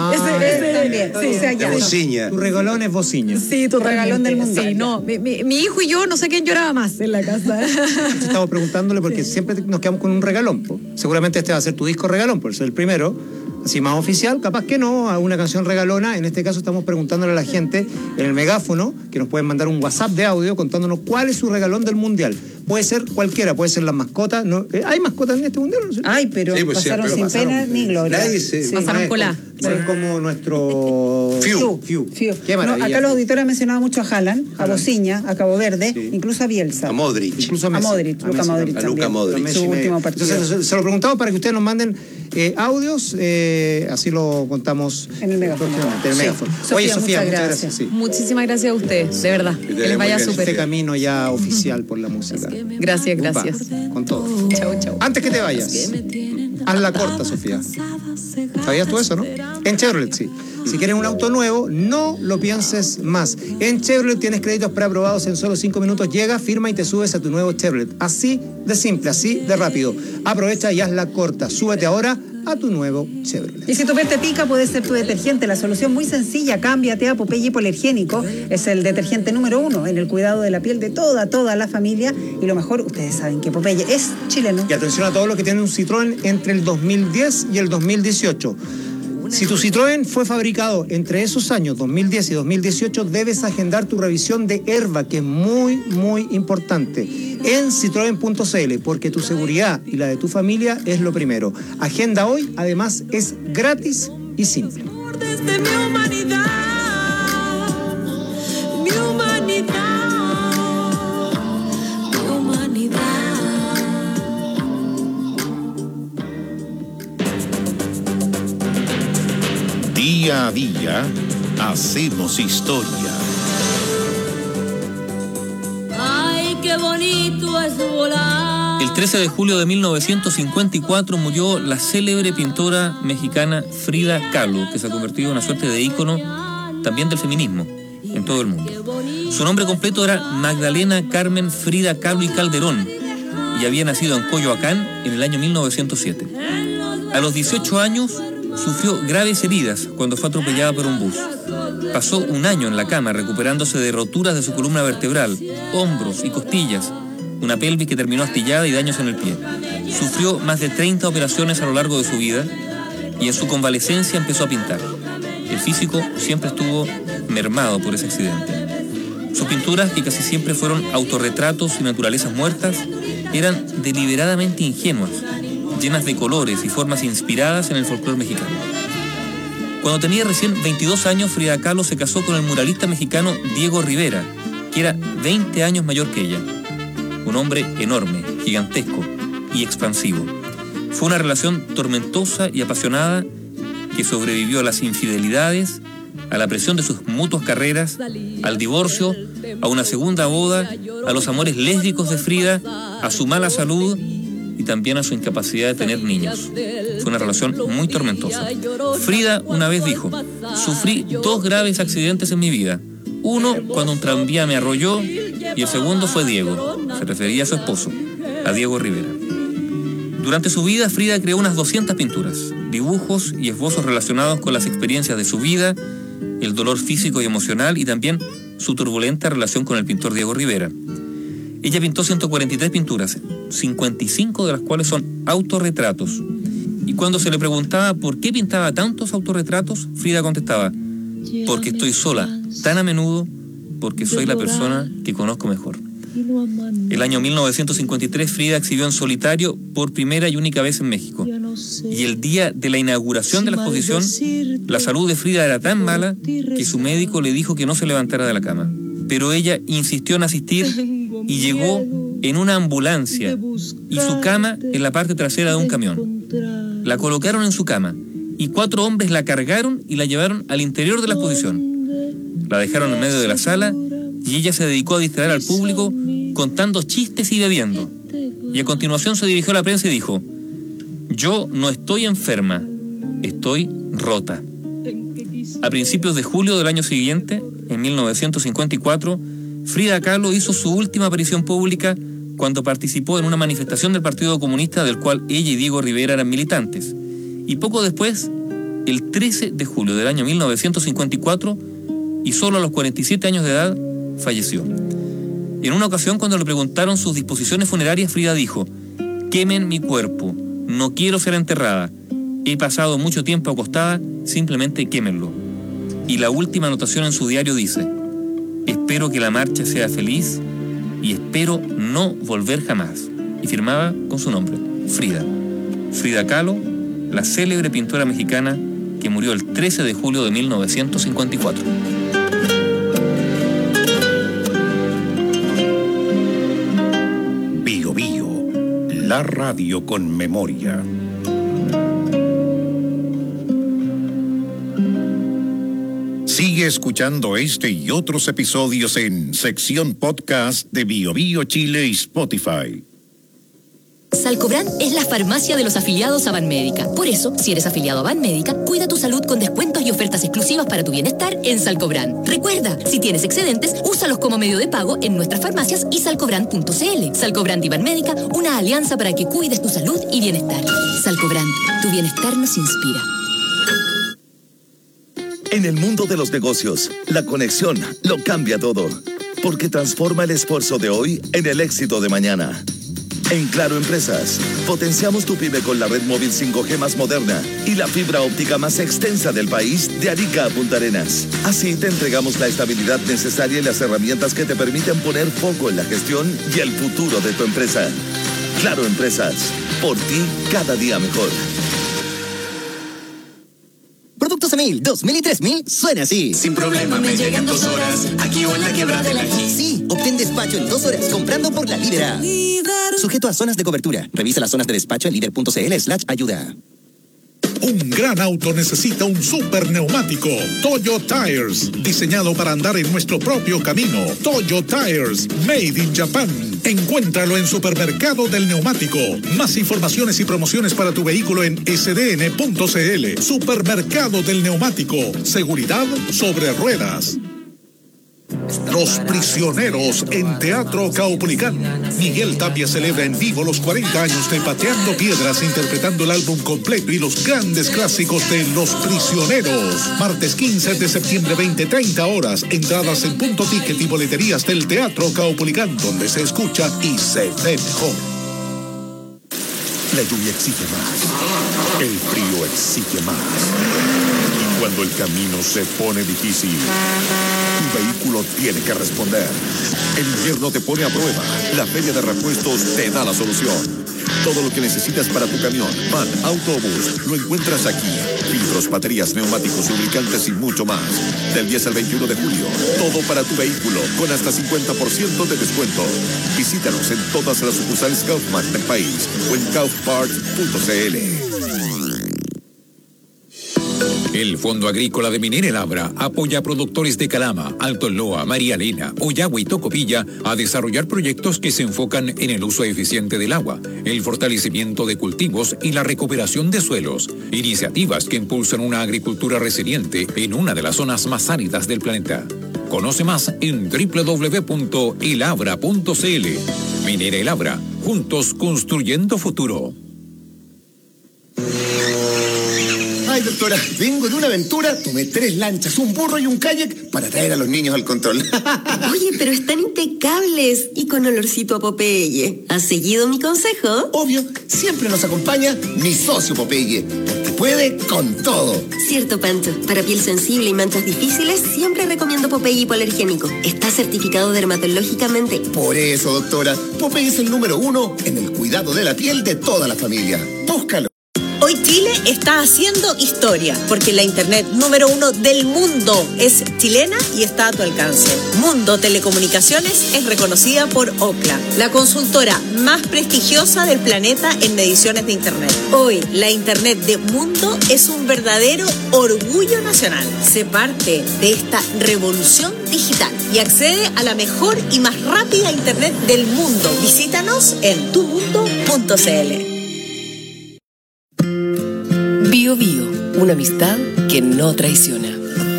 Ese también. Sí, o sea, ya. Bociña. Tu regalón es Bociña. Sí, tu regalón del mundial. Sí, no, mi hijo y yo no sé quién lloraba más en la casa. Estamos preguntándole porque siempre nos quedamos con un regalón. Seguramente este va a ser tu disco regalón, por ser el primero. Así más oficial, capaz que no, a una canción regalona. En este caso estamos preguntándole a la gente en el megáfono, que nos pueden mandar un WhatsApp de audio contándonos cuál es su regalón del mundial. Puede ser cualquiera, puede ser las mascotas. ¿No? ¿Hay mascotas en este mundial? No sé. Ay, pero pasaron sin pena ni gloria. Pasaron cola. Son como nuestro Fiu. Qué maravilla. Acá los auditores han mencionado mucho a Haaland, a Bociña, a Cabo Verde, incluso a Bielsa. A Modric. Incluso a Messi. A Luka Modric. Su último partido. Entonces, se lo preguntamos para que ustedes nos manden audios, así lo contamos en el megáfono. Oye, Sofía, muchas gracias. Sí. Muchísimas gracias a ustedes, de verdad. Que les vaya súper. Este camino ya oficial por la música. Gracias. Con todo. Chau. Antes que te vayas, hazla corta, Sofía. ¿Sabías tú eso, no? En Chevrolet, sí. Si quieres un auto nuevo, no lo pienses más. En Chevrolet tienes créditos preaprobados en solo 5 minutos. Llega, firma y te subes a tu nuevo Chevrolet. Así de simple, así de rápido. Aprovecha y hazla corta. Súbete ahora a tu nuevo Chevrolet. Y si tu piel te pica, puede ser tu detergente. La solución muy sencilla, cámbiate a Popeye Hipoalergénico. Es el detergente número 1 en el cuidado de la piel de toda la familia. Y lo mejor, ustedes saben que Popeye es chileno. Y atención a todos los que tienen un Citroën entre el 2010 y el 2018. Si tu Citroën fue fabricado entre esos años, 2010 y 2018, debes agendar tu revisión de Airbag, que es muy, muy importante, en citroen.cl, porque tu seguridad y la de tu familia es lo primero. Agenda hoy, además es gratis y simple. Desde mi humanidad. Día a día, hacemos historia. Ay, qué bonito es volar. El 13 de julio de 1954 murió la célebre pintora mexicana Frida Kahlo, que se ha convertido en una suerte de ícono también del feminismo en todo el mundo. Su nombre completo era Magdalena Carmen Frida Kahlo y Calderón y había nacido en Coyoacán en el año 1907. A los 18 años sufrió graves heridas cuando fue atropellada por un bus. Pasó un año en la cama recuperándose de roturas de su columna vertebral, hombros y costillas, una pelvis que terminó astillada y daños en el pie. Sufrió más de 30 operaciones a lo largo de su vida y en su convalecencia empezó a pintar. El físico siempre estuvo mermado por ese accidente. Sus pinturas, que casi siempre fueron autorretratos y naturalezas muertas, eran deliberadamente ingenuas, llenas de colores y formas inspiradas en el folclore mexicano. Cuando tenía recién 22 años, Frida Kahlo se casó con el muralista mexicano Diego Rivera, que era 20 años mayor que ella. Un hombre enorme, gigantesco y expansivo. Fue una relación tormentosa y apasionada que sobrevivió a las infidelidades, a la presión de sus mutuas carreras, al divorcio, a una segunda boda, a los amores lésbicos de Frida, a su mala salud y también a su incapacidad de tener niños. Fue una relación muy tormentosa. Frida una vez dijo: sufrí 2 graves accidentes en mi vida. Uno cuando un tranvía me arrolló y el segundo fue Diego. Se refería a su esposo, a Diego Rivera. Durante su vida, Frida creó unas 200 pinturas, dibujos y esbozos relacionados con las experiencias de su vida, el dolor físico y emocional y también su turbulenta relación con el pintor Diego Rivera. Ella pintó 143 pinturas, 55 de las cuales son autorretratos. Y cuando se le preguntaba por qué pintaba tantos autorretratos, Frida contestaba: porque estoy sola tan a menudo, porque soy la persona que conozco mejor. El año 1953 Frida exhibió en solitario por primera y única vez en México. Y el día de la inauguración de la exposición, la salud de Frida era tan mala que su médico le dijo que no se levantara de la cama. Pero ella insistió en asistir y llegó en una ambulancia y su cama en la parte trasera de un camión. La colocaron en su cama y 4 hombres la cargaron y la llevaron al interior de la exposición. La dejaron en medio de la sala y ella se dedicó a distraer al público contando chistes y bebiendo. Y a continuación se dirigió a la prensa y dijo: yo no estoy enferma, estoy rota. A principios de julio del año siguiente, en 1954, Frida Kahlo hizo su última aparición pública cuando participó en una manifestación del Partido Comunista del cual ella y Diego Rivera eran militantes. Y poco después, el 13 de julio del año 1954, y solo a los 47 años de edad, falleció. En una ocasión, cuando le preguntaron sus disposiciones funerarias, Frida dijo: quemen mi cuerpo, no quiero ser enterrada, he pasado mucho tiempo acostada, simplemente quémenlo. Y la última anotación en su diario dice: espero que la marcha sea feliz y espero no volver jamás. Y firmaba con su nombre, Frida. Frida Kahlo, la célebre pintora mexicana que murió el 13 de julio de 1954. Bio Bio, la radio con memoria. Sigue escuchando este y otros episodios en sección podcast de Bio Bio Chile y Spotify. Salcobran es la farmacia de los afiliados a Banmédica. Por eso, si eres afiliado a Banmédica, cuida tu salud con descuentos y ofertas exclusivas para tu bienestar en Salcobran. Recuerda, si tienes excedentes, úsalos como medio de pago en nuestras farmacias y salcobran.cl. Salcobran y Banmédica, una alianza para que cuides tu salud y bienestar. Salcobran, tu bienestar nos inspira. En el mundo de los negocios, la conexión lo cambia todo, porque transforma el esfuerzo de hoy en el éxito de mañana. En Claro Empresas, potenciamos tu pyme con la red móvil 5G más moderna y la fibra óptica más extensa del país, de Arica a Punta Arenas. Así te entregamos la estabilidad necesaria y las herramientas que te permiten poner foco en la gestión y el futuro de tu empresa. Claro Empresas, por ti cada día mejor. Productos EMIL 2000 y 3000 suena así. Sin problema me llegan 2 horas, aquí o en la quebrada del Ají. Sí, obtén despacho en 2 horas comprando por la Líder. Sujeto a zonas de cobertura. Revisa las zonas de despacho en líder.cl/ayuda. Un gran auto necesita un super neumático. Toyo Tires, diseñado para andar en nuestro propio camino. Toyo Tires, made in Japan. Encuéntralo en Supermercado del Neumático. Más informaciones y promociones para tu vehículo en sdn.cl. Supermercado del Neumático. Seguridad sobre ruedas. Los Prisioneros en Teatro Caupolicán. Miguel Tapia celebra en vivo los 40 años de Pateando Piedras, interpretando el álbum completo y los grandes clásicos de Los Prisioneros. Martes 15 de septiembre, 20:30 horas. Entradas en Punto Ticket y boleterías del Teatro Caupolicán, donde se escucha y se ve mejor. La lluvia exige más. El frío exige más. Y cuando el camino se pone difícil, tu vehículo tiene que responder. El invierno te pone a prueba. La Feria de Repuestos te da la solución. Todo lo que necesitas para tu camión, van, autobús, lo encuentras aquí. Filtros, baterías, neumáticos, lubricantes y mucho más. Del 10 al 21 de julio, todo para tu vehículo, con hasta 50% de descuento. Visítanos en todas las sucursales Kaufman del país o en kaufparts.cl. El Fondo Agrícola de Minera El Abra apoya a productores de Calama, Alto Loa, María Elena, Ollagua y Tocopilla a desarrollar proyectos que se enfocan en el uso eficiente del agua, el fortalecimiento de cultivos y la recuperación de suelos. Iniciativas que impulsan una agricultura resiliente en una de las zonas más áridas del planeta. Conoce más en www.elabra.cl. Minera El Abra, juntos construyendo futuro. Ay, doctora, vengo de una aventura, tomé 3 lanchas, un burro y un kayak para traer a los niños al control. Oye, pero están impecables y con olorcito a Popeye. ¿Has seguido mi consejo? Obvio, siempre nos acompaña mi socio Popeye, porque puede con todo. Cierto, Pancho. Para piel sensible y manchas difíciles, siempre recomiendo Popeye hipoalergénico. Está certificado dermatológicamente. Por eso, doctora, Popeye es el número 1 en el cuidado de la piel de toda la familia. Búscalo. Hoy Chile está haciendo historia, porque la internet número 1 del mundo es chilena y está a tu alcance. Mundo Telecomunicaciones es reconocida por Ookla, la consultora más prestigiosa del planeta en mediciones de internet. Hoy, la internet de Mundo es un verdadero orgullo nacional. Sé parte de esta revolución digital y accede a la mejor y más rápida internet del mundo. Visítanos en tumundo.cl. Bio Bio, una amistad que no traiciona.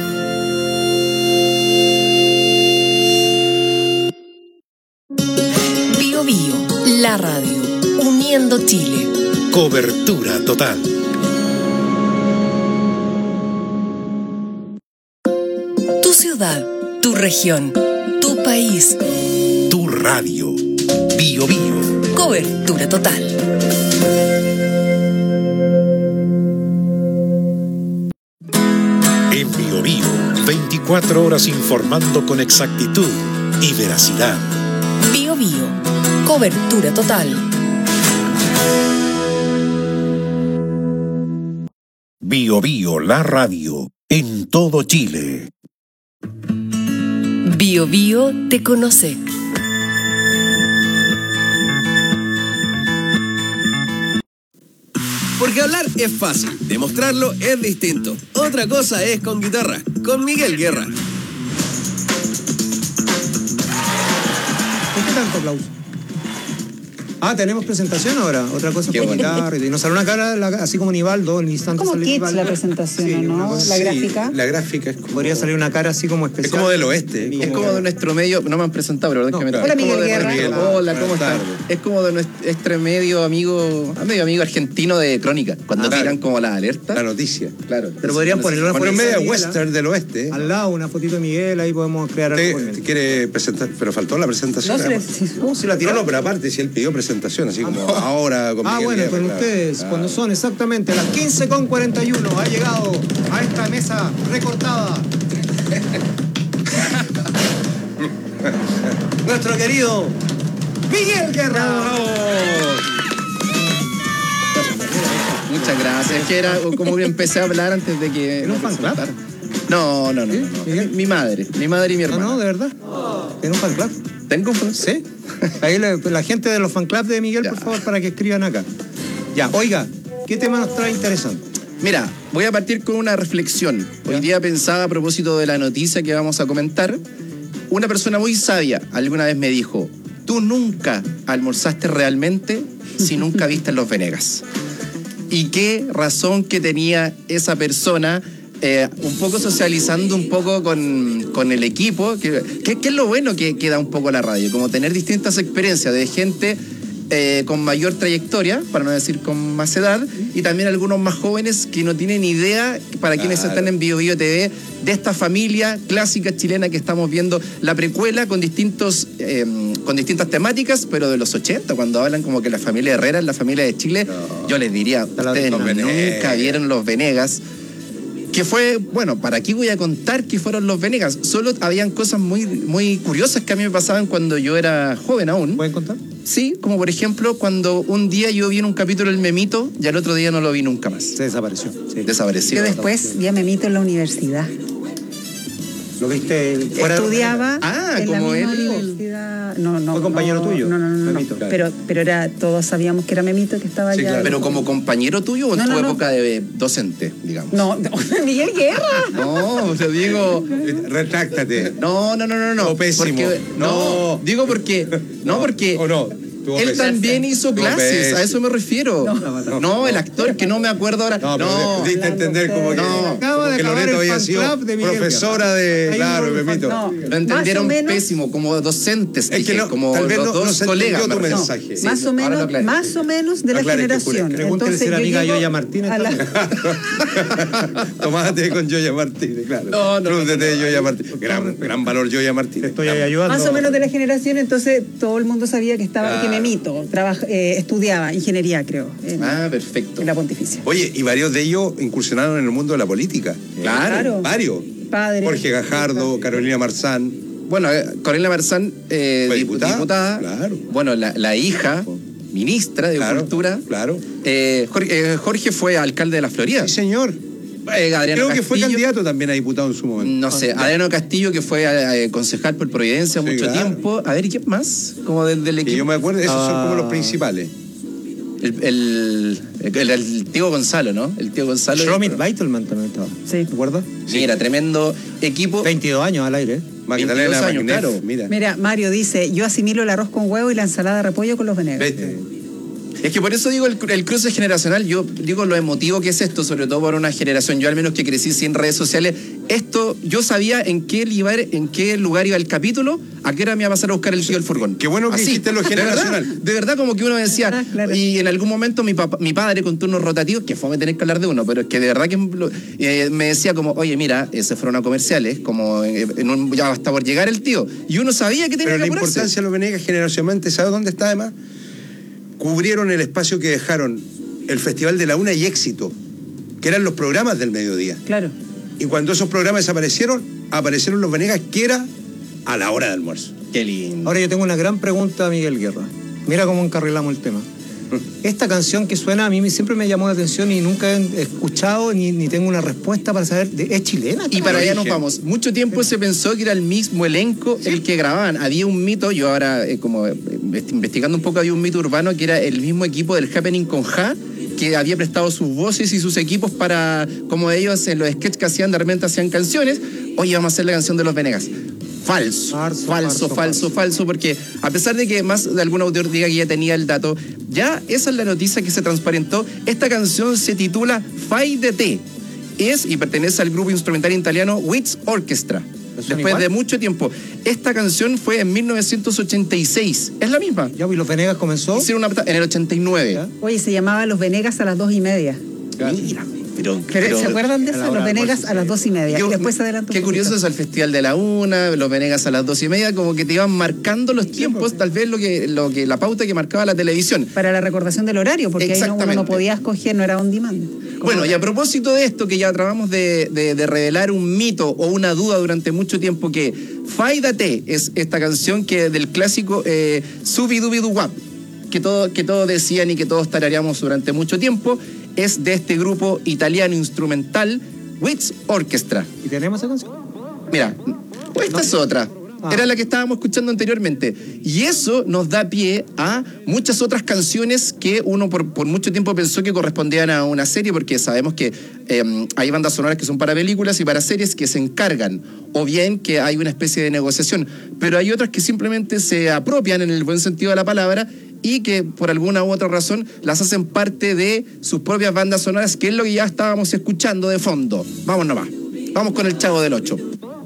Bio Bio, la radio, uniendo Chile. Cobertura total. Tu ciudad, tu región, tu país. Tu radio. Bio Bio. Cobertura total. En Bio Bio, 24 horas informando con exactitud y veracidad. Bio Bio, cobertura total. Bio Bio, la radio, en todo Chile. Bio Bio te conoce. Porque hablar es fácil, demostrarlo es distinto. Otra cosa es con guitarra, con Miguel Guerra. ¿Por qué tanto aplauso? Ah, tenemos presentación ahora. Otra cosa fue guitarra. Y nos salió una cara así como Nivaldo. En el instante como sale Kids Nivaldo. la presentación, Sí, ¿no? La gráfica. La gráfica es como... Podría salir una cara así como especial. Es como del oeste. Es como de nuestro medio, no me han presentado, pero verdad que me Hola, Miguel Guerra. Hola, ¿cómo estás? Es como de nuestro medio amigo argentino de Crónica, cuando tiran como las alertas. La noticia. Claro. Pero podrían poner una Poner fotito de media Miguel, western del oeste. al lado, una fotito de Miguel, ahí podemos crear algo. ¿Te quiere presentar? Pero faltó la presentación. No, se la tiró. No, pero aparte, si él pidió presentación, así como ahora con Miguel bueno, Guerra, con claro. ustedes, cuando son exactamente las 15:41, ha llegado a esta mesa recortada nuestro querido Miguel Guerra. Muchas gracias. Es que era como que empecé a hablar antes de que... ¿En un fan club? No. Mi madre y mi hermana. No, de verdad. ¿En un fan club? ¿Tengo un fan club? Sí. Ahí la gente de los fan clubs de Miguel, por favor, para que escriban acá. Ya, oiga, ¿qué tema nos trae interesante? Mira, voy a partir con una reflexión. Hoy día pensaba a propósito de la noticia que vamos a comentar. Una persona muy sabia alguna vez me dijo: tú nunca almorzaste realmente si nunca viste Los Venegas. Y qué razón que tenía esa persona, un poco socializando un poco con el equipo, que es lo bueno que da un poco la radio, como tener distintas experiencias de gente con mayor trayectoria, para no decir con más edad, y también algunos más jóvenes que no tienen idea, para quienes están en Bio Bio TV, de esta familia clásica chilena que estamos viendo, la precuela con distintas temáticas, pero de los 80, cuando hablan como que la familia Herrera es la familia de Chile, yo les diría, ustedes nunca vieron Los Venegas. Que fue, bueno, ¿para qué voy a contar que fueron Los Venegas? Solo habían cosas muy, muy curiosas que a mí me pasaban cuando yo era joven aún. ¿Pueden contar? Sí, como por ejemplo, cuando un día yo vi en un capítulo El Memito y al otro día no lo vi nunca más. Se desapareció. Sí. Desapareció. Yo después vi a Memito en la universidad. ¿Lo viste fuera? Estudiaba en como la misma él. universidad. No, ¿Fue compañero tuyo? No. Memito, claro. Pero era, todos sabíamos que era Memito, que estaba allá. Claro. ¿Pero como compañero tuyo o en tu época de docente, digamos? No, Miguel Guerra. No, te digo... Retráctate. No. Pésimo. Porque, no, digo porque... No, porque... ¿O no? Él también hizo clases, a eso me refiero. No, el actor que no me acuerdo ahora. No, pudiste entender como que, acaba que Loreto había sido profesora de... Claro, Memito. Lo entendieron pésimo, como docentes, es que no, como tal vez los dos colegas. Tu mensaje. Sí, más o menos de la generación. Pregúntale si era amiga de Yoya Martínez. Tomate con Yoya Martínez, claro. No, de Yoya Martínez. Gran valor Yoya Martínez. Estoy ayudando. Más o menos de la generación, entonces todo el mundo sabía que estaba... Memito estudiaba ingeniería, creo. Perfecto. En la Pontificia. Oye, y varios de ellos incursionaron en el mundo de la política. Claro. Varios. Padre. Jorge Gajardo, Carolina Marzán. Bueno, Carolina Marzán, fue diputada. Claro. Bueno, la hija ministra de Cultura. Claro. Jorge fue alcalde de la Florida. Sí, señor. Creo que fue candidato también a diputado en su momento. No sé, Adriano Castillo, que fue concejal por Providencia mucho tiempo. A ver, ¿y qué más? Como del equipo. Que yo me acuerdo, esos son como los principales. El tío Gonzalo, ¿no? El tío Gonzalo. Shromit Beitelman también estaba. Sí. ¿Te acuerdas? Sí, era tremendo equipo. 22 años al aire. Magdalena años, claro. Mira, Mario dice, yo asimilo el arroz con huevo y la ensalada de repollo con los venegas. Es que por eso digo el cruce generacional, yo digo lo emotivo que es esto, sobre todo por una generación, yo al menos que crecí sin redes sociales, esto, yo sabía en qué lugar iba el capítulo, a qué hora me iba a pasar a buscar el tío del furgón. Qué bueno que dijiste lo generacional. De verdad, como que uno decía, claro. Y en algún momento mi padre con turnos rotativos, que fue tener que hablar de uno, pero es que de verdad que me decía como, oye, mira, se fueron a comerciales, como ya hasta por llegar el tío, y uno sabía que tenía pero que apurarse. La importancia de los Venegas generacionalmente, ¿sabes dónde está además? Cubrieron el espacio que dejaron el Festival de la Una y Éxito, que eran los programas del mediodía. Claro. Y cuando esos programas desaparecieron, aparecieron los Venegas, que era a la hora de almuerzo. Qué lindo. Ahora yo tengo una gran pregunta a Miguel Guerra. Mira cómo encarrilamos el tema. Esta canción que suena a mí siempre me llamó la atención y nunca he escuchado ni tengo una respuesta para saber, ¿es chilena? Y para allá nos vamos. Mucho tiempo se pensó que era el mismo elenco el que grababan. Había un mito, yo ahora como investigando un poco, había un mito urbano que era el mismo equipo del Happening con Ja, que había prestado sus voces y sus equipos para, como ellos en los sketches que hacían, de repente hacían canciones. Oye, vamos a hacer la canción de los Venegas. Falso, porque a pesar de que más de algún autor diga que ya tenía el dato, ya esa es la noticia que se transparentó. Esta canción se titula Fai de Te, y pertenece al grupo instrumental italiano Wits Orchestra. Después de mucho tiempo. Esta canción fue en 1986. Es la misma. ¿Ya? ¿Y los Venegas comenzó? Hicieron en el 89. ¿Ya? Oye, se llamaba Los Venegas a las 2:30. Mira. Pero ¿se acuerdan de eso? Los Venegas a las 2:30. Y después se adelantó. Qué curioso es el Festival de la Una, los Venegas a las 2:30, como que te iban marcando los tiempos, tal vez lo que la pauta que marcaba la televisión. Para la recordación del horario, porque ahí uno no podía escoger, no era on demand. Bueno, y a propósito de esto, que ya tratamos de revelar un mito o una duda durante mucho tiempo, que Fáidate es esta canción que del clásico Subidubiduwap, que todos decían y que todos tarareamos durante mucho tiempo, es de este grupo italiano instrumental Wits Orchestra. ¿Y tenemos esa canción? Mira, esta es otra. Era la que estábamos escuchando anteriormente. Y eso nos da pie a muchas otras canciones que uno por mucho tiempo pensó que correspondían a una serie, porque sabemos que hay bandas sonoras que son para películas y para series que se encargan, o bien que hay una especie de negociación, pero hay otras que simplemente se apropian en el buen sentido de la palabra y que por alguna u otra razón las hacen parte de sus propias bandas sonoras, que es lo que ya estábamos escuchando de fondo. Vamos nomás. Vamos con el Chavo del Ocho.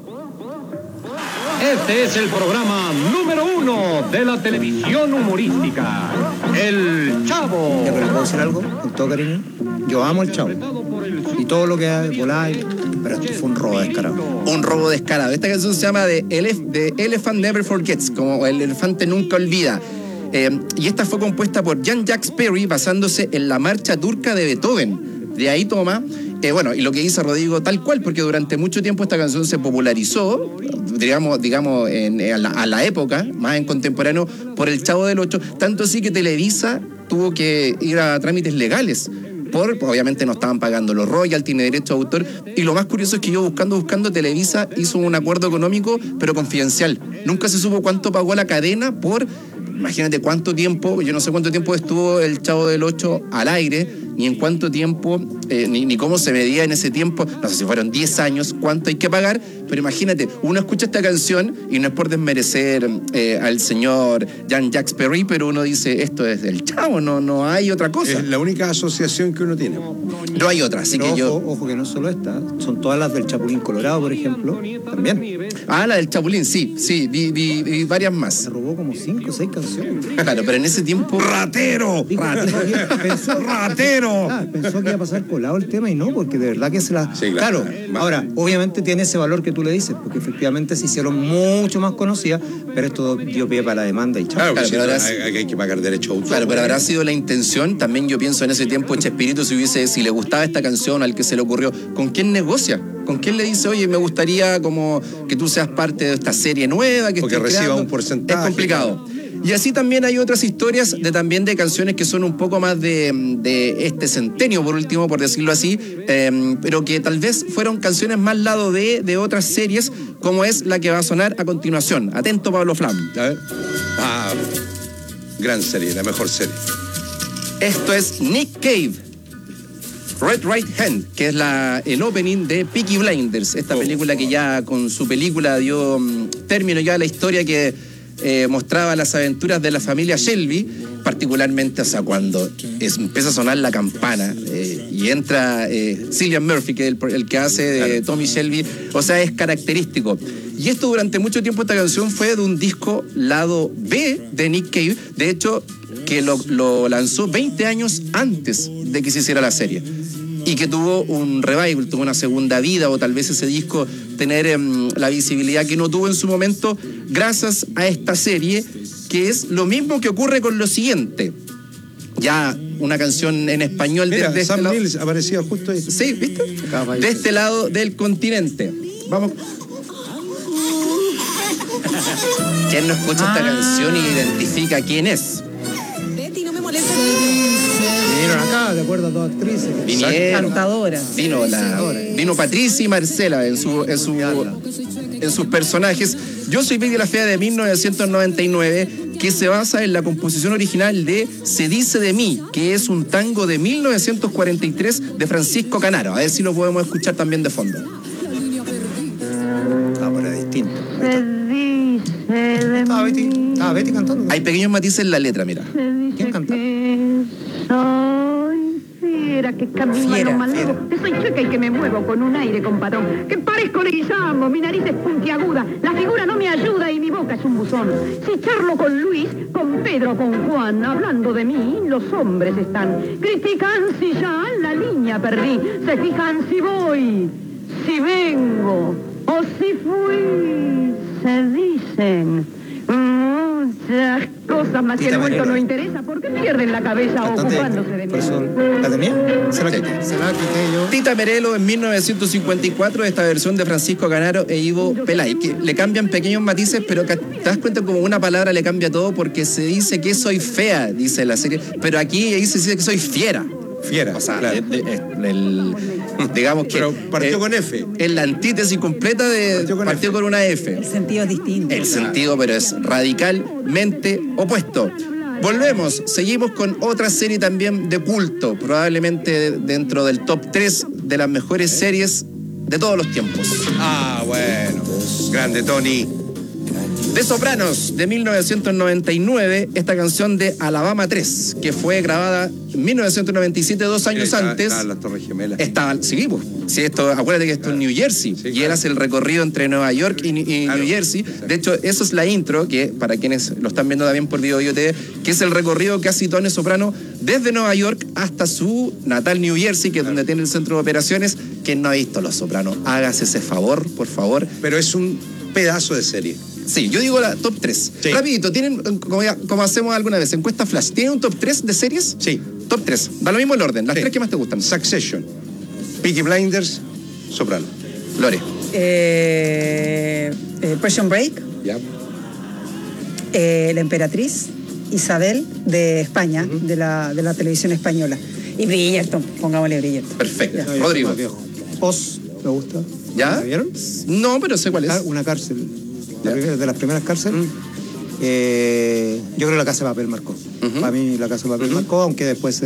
Este es el programa número 1 de la televisión humorística, El Chavo. ¿Te puedo decir algo? Con todo cariño. Yo amo el Chavo. Y todo lo que hay, volar, pero esto fue un robo descarado. Un robo descarado. Esta canción se llama The Elephant Never Forgets, como el elefante nunca olvida. Y esta fue compuesta por Jean-Jacques Perry basándose en la marcha turca de Beethoven. De ahí toma, bueno, y lo que dice Rodrigo tal cual, porque durante mucho tiempo esta canción se popularizó, digamos a la época, más en contemporáneo, por el Chavo del Ocho, tanto así que Televisa tuvo que ir a trámites legales. Obviamente no estaban pagando los royalties ni derechos de autor, y lo más curioso es que yo buscando Televisa hizo un acuerdo económico pero confidencial. Nunca se supo cuánto pagó la cadena imagínate cuánto tiempo, yo no sé cuánto tiempo estuvo el Chavo del Ocho al aire, ni en cuánto tiempo, ni cómo se medía en ese tiempo, no sé si fueron 10 años, cuánto hay que pagar, pero imagínate, uno escucha esta canción y no es por desmerecer al señor Jean-Jacques Perry, pero uno dice, esto es del Chavo, no hay otra cosa. Es la única asociación que uno tiene. No hay otra, así pero que Ojo que no solo esta, son todas las del Chapulín Colorado, por ejemplo, también. Ah, la del Chapulín, sí, vi varias más. Se robó como 5 o 6 canciones. Claro, pero en ese tiempo... ¡Ratero! ¡Ratero! Pensó que iba a pasar colado el tema y no, porque de verdad que se la... Sí, claro. Ahora, obviamente tiene ese valor que tú le dices, porque efectivamente se hicieron mucho más conocidas, pero esto dio pie para la demanda y chao. Claro, pero hay que pagar derechos de autor. Claro, pero habrá sido la intención, también yo pienso en ese tiempo, Chespirito, si le gustaba esta canción, al que se le ocurrió, ¿con quién negocia? ¿Con quién le dice, oye, me gustaría como que tú seas parte de esta serie nueva que porque reciba un porcentaje? Es complicado. Y así también hay otras historias de canciones que son un poco más de este centenio, por último, por decirlo así, pero que tal vez fueron canciones más lado de otras series, como es la que va a sonar a continuación. Atento, Pablo Flam. A ver. Gran serie, la mejor serie. Esto es Nick Cave, Red Right Hand, que es el opening de Peaky Blinders, esta película que ya con su película dio término ya a la historia que mostraba las aventuras de la familia Shelby, particularmente, o sea, cuando empieza a sonar la campana y entra Cillian Murphy, que es el que hace de Tommy Shelby, o sea, es característico. Y esto durante mucho tiempo, esta canción fue de un disco lado B de Nick Cave, de hecho, que lo lanzó 20 años antes de que se hiciera la serie. Y que tuvo un revival, tuvo una segunda vida, o tal vez ese disco tener la visibilidad que no tuvo en su momento gracias a esta serie, que es lo mismo que ocurre con lo siguiente. Ya una canción en español. Mira, de Sam este lado. Neill aparecía justo ahí. Sí, ¿viste? De este lado del continente. Vamos. ¿Quién no escucha esta canción y identifica quién es? Betty, no me molesta. Vinieron acá, de acuerdo a dos actrices. Cantadoras. Vino Patricia y Marcela en sus personajes. Yo soy Betty la Fea de 1999, que se basa en la composición original de Se dice de mí, que es un tango de 1943 de Francisco Canaro. A ver si lo podemos escuchar también de fondo. Ahora distinto. Estaba Betty cantando. Hay pequeños matices en la letra, mira. ¿Quién canta? Soy fiera que camino a lo malvado, que soy chueca y que me muevo con un aire compadrón, que parezco Leguizamo, mi nariz es puntiaguda, la figura no me ayuda y mi boca es un buzón. Si charlo con Luis, con Pedro, con Juan, hablando de mí, los hombres están. Critican si ya la línea perdí, se fijan si voy, si vengo o si fui, se dicen muchas cosas, más que el vuelto no interesa, porque pierden la cabeza ocupándose de mí. ¿La tenía? Se la quité yo. Tita Merelo en 1954, esta versión de Francisco Canaro e Ivo Pelay, que le cambian pequeños matices, pero que te das cuenta como una palabra le cambia todo, porque se dice que soy fea, dice la serie, pero aquí se dice que soy fiera. Fiera, o sea, claro. Digamos que pero partió con F. Es la antítesis completa de partió con una F. El sentido es distinto. El sentido, pero es radicalmente opuesto. Volvemos, seguimos con otra serie también de culto, probablemente dentro del top 3 de las mejores series de todos los tiempos. Ah, bueno. Grande, Tony. The Sopranos, de 1999, esta canción de Alabama 3, que fue grabada en 1997, 2 años antes. Estaban las Torres Gemelas. Sí, pues. Sí, acuérdate que esto es New Jersey, y él hace el recorrido entre Nueva York y New Jersey. De hecho, eso es la intro, que para quienes lo están viendo también por Video TV, que es el recorrido que hace Tony Soprano desde Nueva York hasta su natal New Jersey, que es donde tiene el centro de operaciones. Quien no ha visto Los Sopranos, hágase ese favor, por favor. Pero es un pedazo de serie. Sí, yo digo la top 3. Sí. Rapidito, ¿tienen, como hacemos alguna vez, encuesta flash, ¿tienen un top 3 de series? Sí. Top 3. Da lo mismo el orden, las 3 que más te gustan. Succession, Peaky Blinders, Soprano. Lore. Prison Break. Ya. La Emperatriz, Isabel, de España, de la televisión española. Y Bridgerton, pongámosle Bridgerton. Perfecto. Ya. Rodrigo. Oz, me gusta. ¿Ya? ¿La vieron? No, pero sé cuál es. Una cárcel. De las primeras cárceles. Yo creo que La Casa de Papel marcó. Para mí La Casa de Papel marcó, aunque después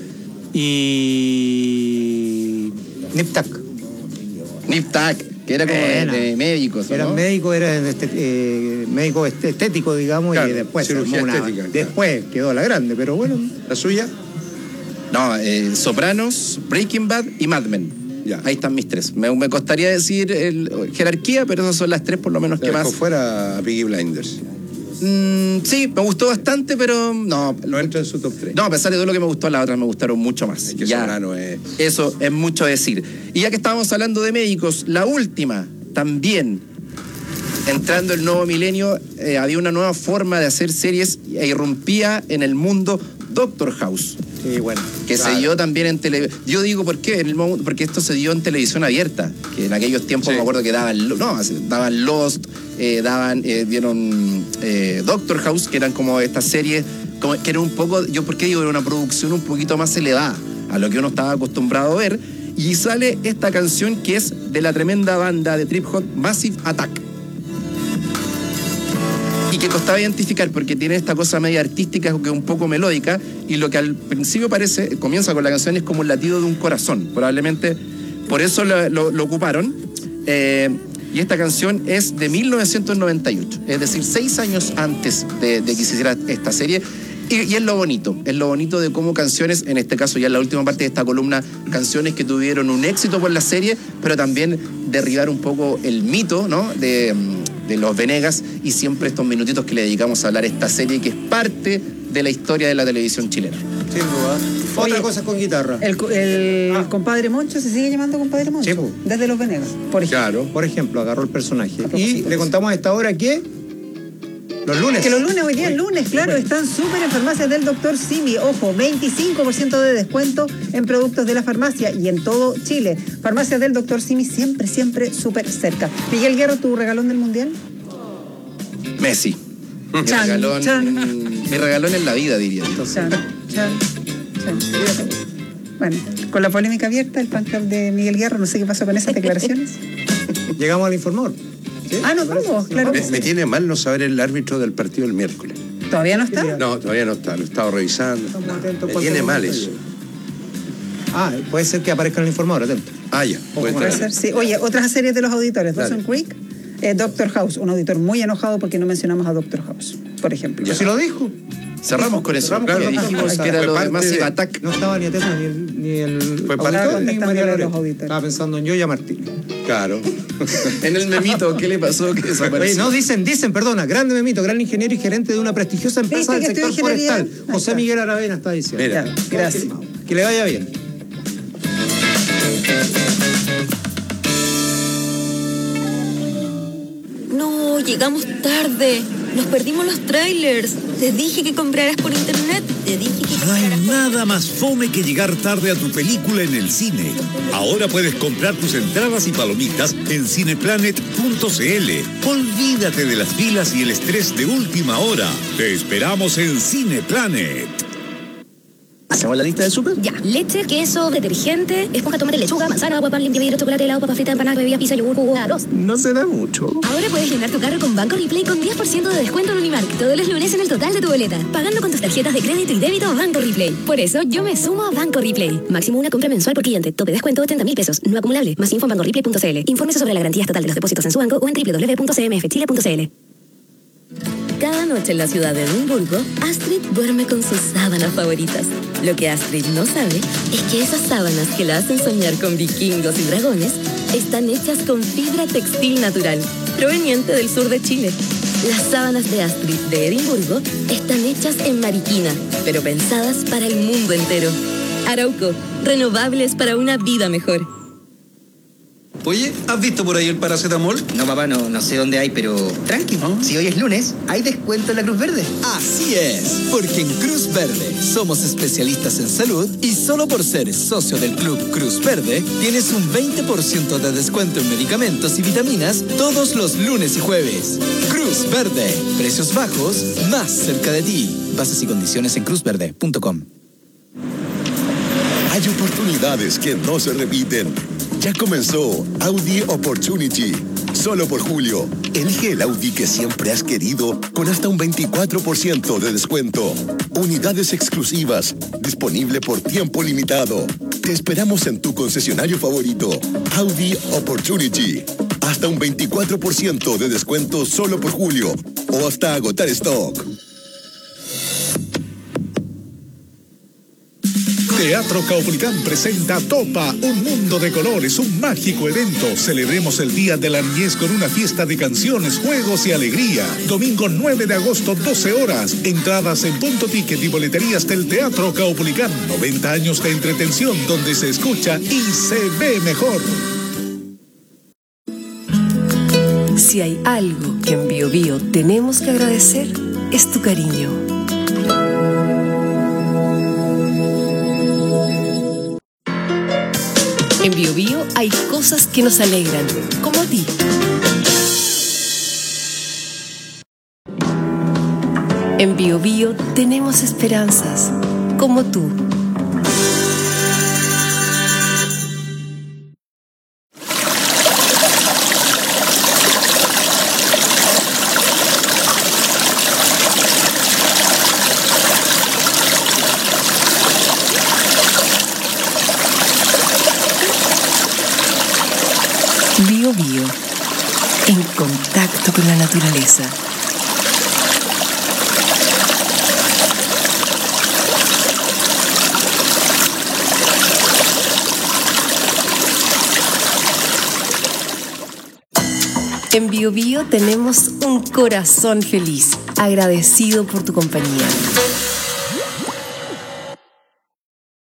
y Nip Tuck, que era como de médicos, ¿no? Era médico, era médico estético, digamos, claro, y después después quedó la grande, pero bueno. ¿La suya? No, Sopranos, Breaking Bad y Mad Men. Ya. Ahí están mis 3. Me costaría decir jerarquía, pero esas son las 3 por lo menos que más. Fuera a Peaky Blinders. Sí, me gustó bastante, pero no. No entra en su top 3. No, a pesar de todo lo que me gustó, las otras me gustaron mucho más. Es que Soprano es... Eso es mucho decir. Y ya que estábamos hablando de médicos, la última también, entrando el nuevo milenio, había una nueva forma de hacer series e irrumpía en el mundo Doctor House. Sí, bueno. Que se dio también en televisión. Yo digo, ¿por qué? Porque esto se dio en televisión abierta, que en aquellos tiempos me acuerdo que daban Lost, dieron Doctor House, que eran como estas series, que era un poco, yo por qué digo, era una producción un poquito más elevada a lo que uno estaba acostumbrado a ver, y sale esta canción que es de la tremenda banda de trip hop Massive Attack, y que costaba identificar porque tiene esta cosa media artística que es un poco melódica, y lo que al principio comienza con la canción es como el latido de un corazón, probablemente por eso lo ocuparon. Y esta canción es de 1998, es decir, 6 años antes de que se hiciera esta serie. Y es lo bonito de cómo canciones, en este caso ya en la última parte de esta columna, canciones que tuvieron un éxito por la serie, pero también derribar un poco el mito, ¿no?, de los Venegas, y siempre estos minutitos que le dedicamos a hablar de esta serie que es parte de la historia de la televisión chilena. Sin duda. Otra cosa con guitarra. El compadre Moncho se sigue llamando compadre Moncho. Sí, desde los Venegas, por ejemplo. Claro, por ejemplo, agarró el personaje. Y le contamos a esta hora que los lunes. Que los lunes, hoy día es lunes, claro, están súper en farmacias del Dr. Simi. Ojo, 25% de descuento en productos de la farmacia y en todo Chile. Farmacias del Dr. Simi siempre, siempre súper cerca. Miguel Guerra, ¿tu regalón del Mundial? Messi. Mi regalón en la vida, diría yo. Bueno, con la polémica abierta, el fan club de Miguel Guerra, no sé qué pasó con esas declaraciones. Llegamos al informador. ¿Sí? Nos vamos, claro. Me tiene mal no saber el árbitro del partido del miércoles. ¿Todavía no está? No, todavía no está, lo he estado revisando. Me tiene mal eso. Puede ser que aparezca en el informador, atento. Ya. Puede ser, sí. Oye, otras series de los auditores, Dawson Creek, Doctor House, un auditor muy enojado porque no mencionamos a Doctor House, por ejemplo. ¿Sí lo dijo? Cerramos con eso, claro, dijimos que era lo de Massive Attack. No estaba ni Atena ni el fue parte ni María Loreto. Estaba pensando en Yoya Martín. Claro. En el memito, ¿qué le pasó? Que desapareció. No, dicen, perdona, grande memito, gran ingeniero y gerente de una prestigiosa empresa del sector forestal. José Miguel Aravena está diciendo. Mira. Gracias. Que le vaya bien. No, llegamos tarde. Nos perdimos los trailers. Te dije que compraras por internet. No hay nada más fome que llegar tarde a tu película en el cine. Ahora puedes comprar tus entradas y palomitas en cineplanet.cl. Olvídate de las filas y el estrés de última hora. Te esperamos en Cineplanet. ¿Hacemos la lista de súper? Ya, leche, queso, detergente, esponja, tomate, lechuga, manzana, agua, pan, limpia, vidrio, chocolate, helado, papa frita, empanada, bebida, pizza, yogur, jugo, arroz. No se da mucho. Ahora puedes llenar tu carro con Banco Replay con 10% de descuento en Unimark todos los lunes en el total de tu boleta, pagando con tus tarjetas de crédito y débito Banco Replay. Por eso yo me sumo a Banco Replay. Máximo una compra mensual por cliente. Tope descuento 80.000 pesos. No acumulable. Más info en bancoreplay.cl. Infórmese sobre la garantía estatal de los depósitos en su banco o en www.cmfchile.cl. Cada noche en la ciudad de Edimburgo, Astrid duerme con sus sábanas favoritas. Lo que Astrid no sabe es que esas sábanas que la hacen soñar con vikingos y dragones están hechas con fibra textil natural, proveniente del sur de Chile. Las sábanas de Astrid de Edimburgo están hechas en Mariquina, pero pensadas para el mundo entero. Arauco, renovables para una vida mejor. Oye, ¿has visto por ahí el paracetamol? No, papá, no sé dónde hay, pero tranqui. Si hoy es lunes, hay descuento en la Cruz Verde. Así es, porque en Cruz Verde somos especialistas en salud y solo por ser socio del Club Cruz Verde tienes un 20% de descuento en medicamentos y vitaminas todos los lunes y jueves. Cruz Verde, precios bajos, más cerca de ti. Bases y condiciones en cruzverde.com. Hay oportunidades que no se repiten. Ya comenzó Audi Opportunity. Solo por julio. Elige el Audi que siempre has querido con hasta un 24% de descuento. Unidades exclusivas. Disponible por tiempo limitado. Te esperamos en tu concesionario favorito. Audi Opportunity. Hasta un 24% de descuento solo por julio. O hasta agotar stock. Teatro Caupolicán presenta Topa, un mundo de colores, un mágico evento. Celebremos el Día de la Niñez con una fiesta de canciones, juegos y alegría. Domingo 9 de agosto, 12 horas. Entradas en Punto Ticket y boleterías del Teatro Caupolicán. 90 años de entretención donde se escucha y se ve mejor. Si hay algo que en Bio Bio tenemos que agradecer, es tu cariño. En Bio Bio hay cosas que nos alegran, como a ti. Bio Bio tenemos esperanzas, como tú. Bio Bio, en contacto con la naturaleza. En Bio Bio tenemos un corazón feliz, agradecido por tu compañía.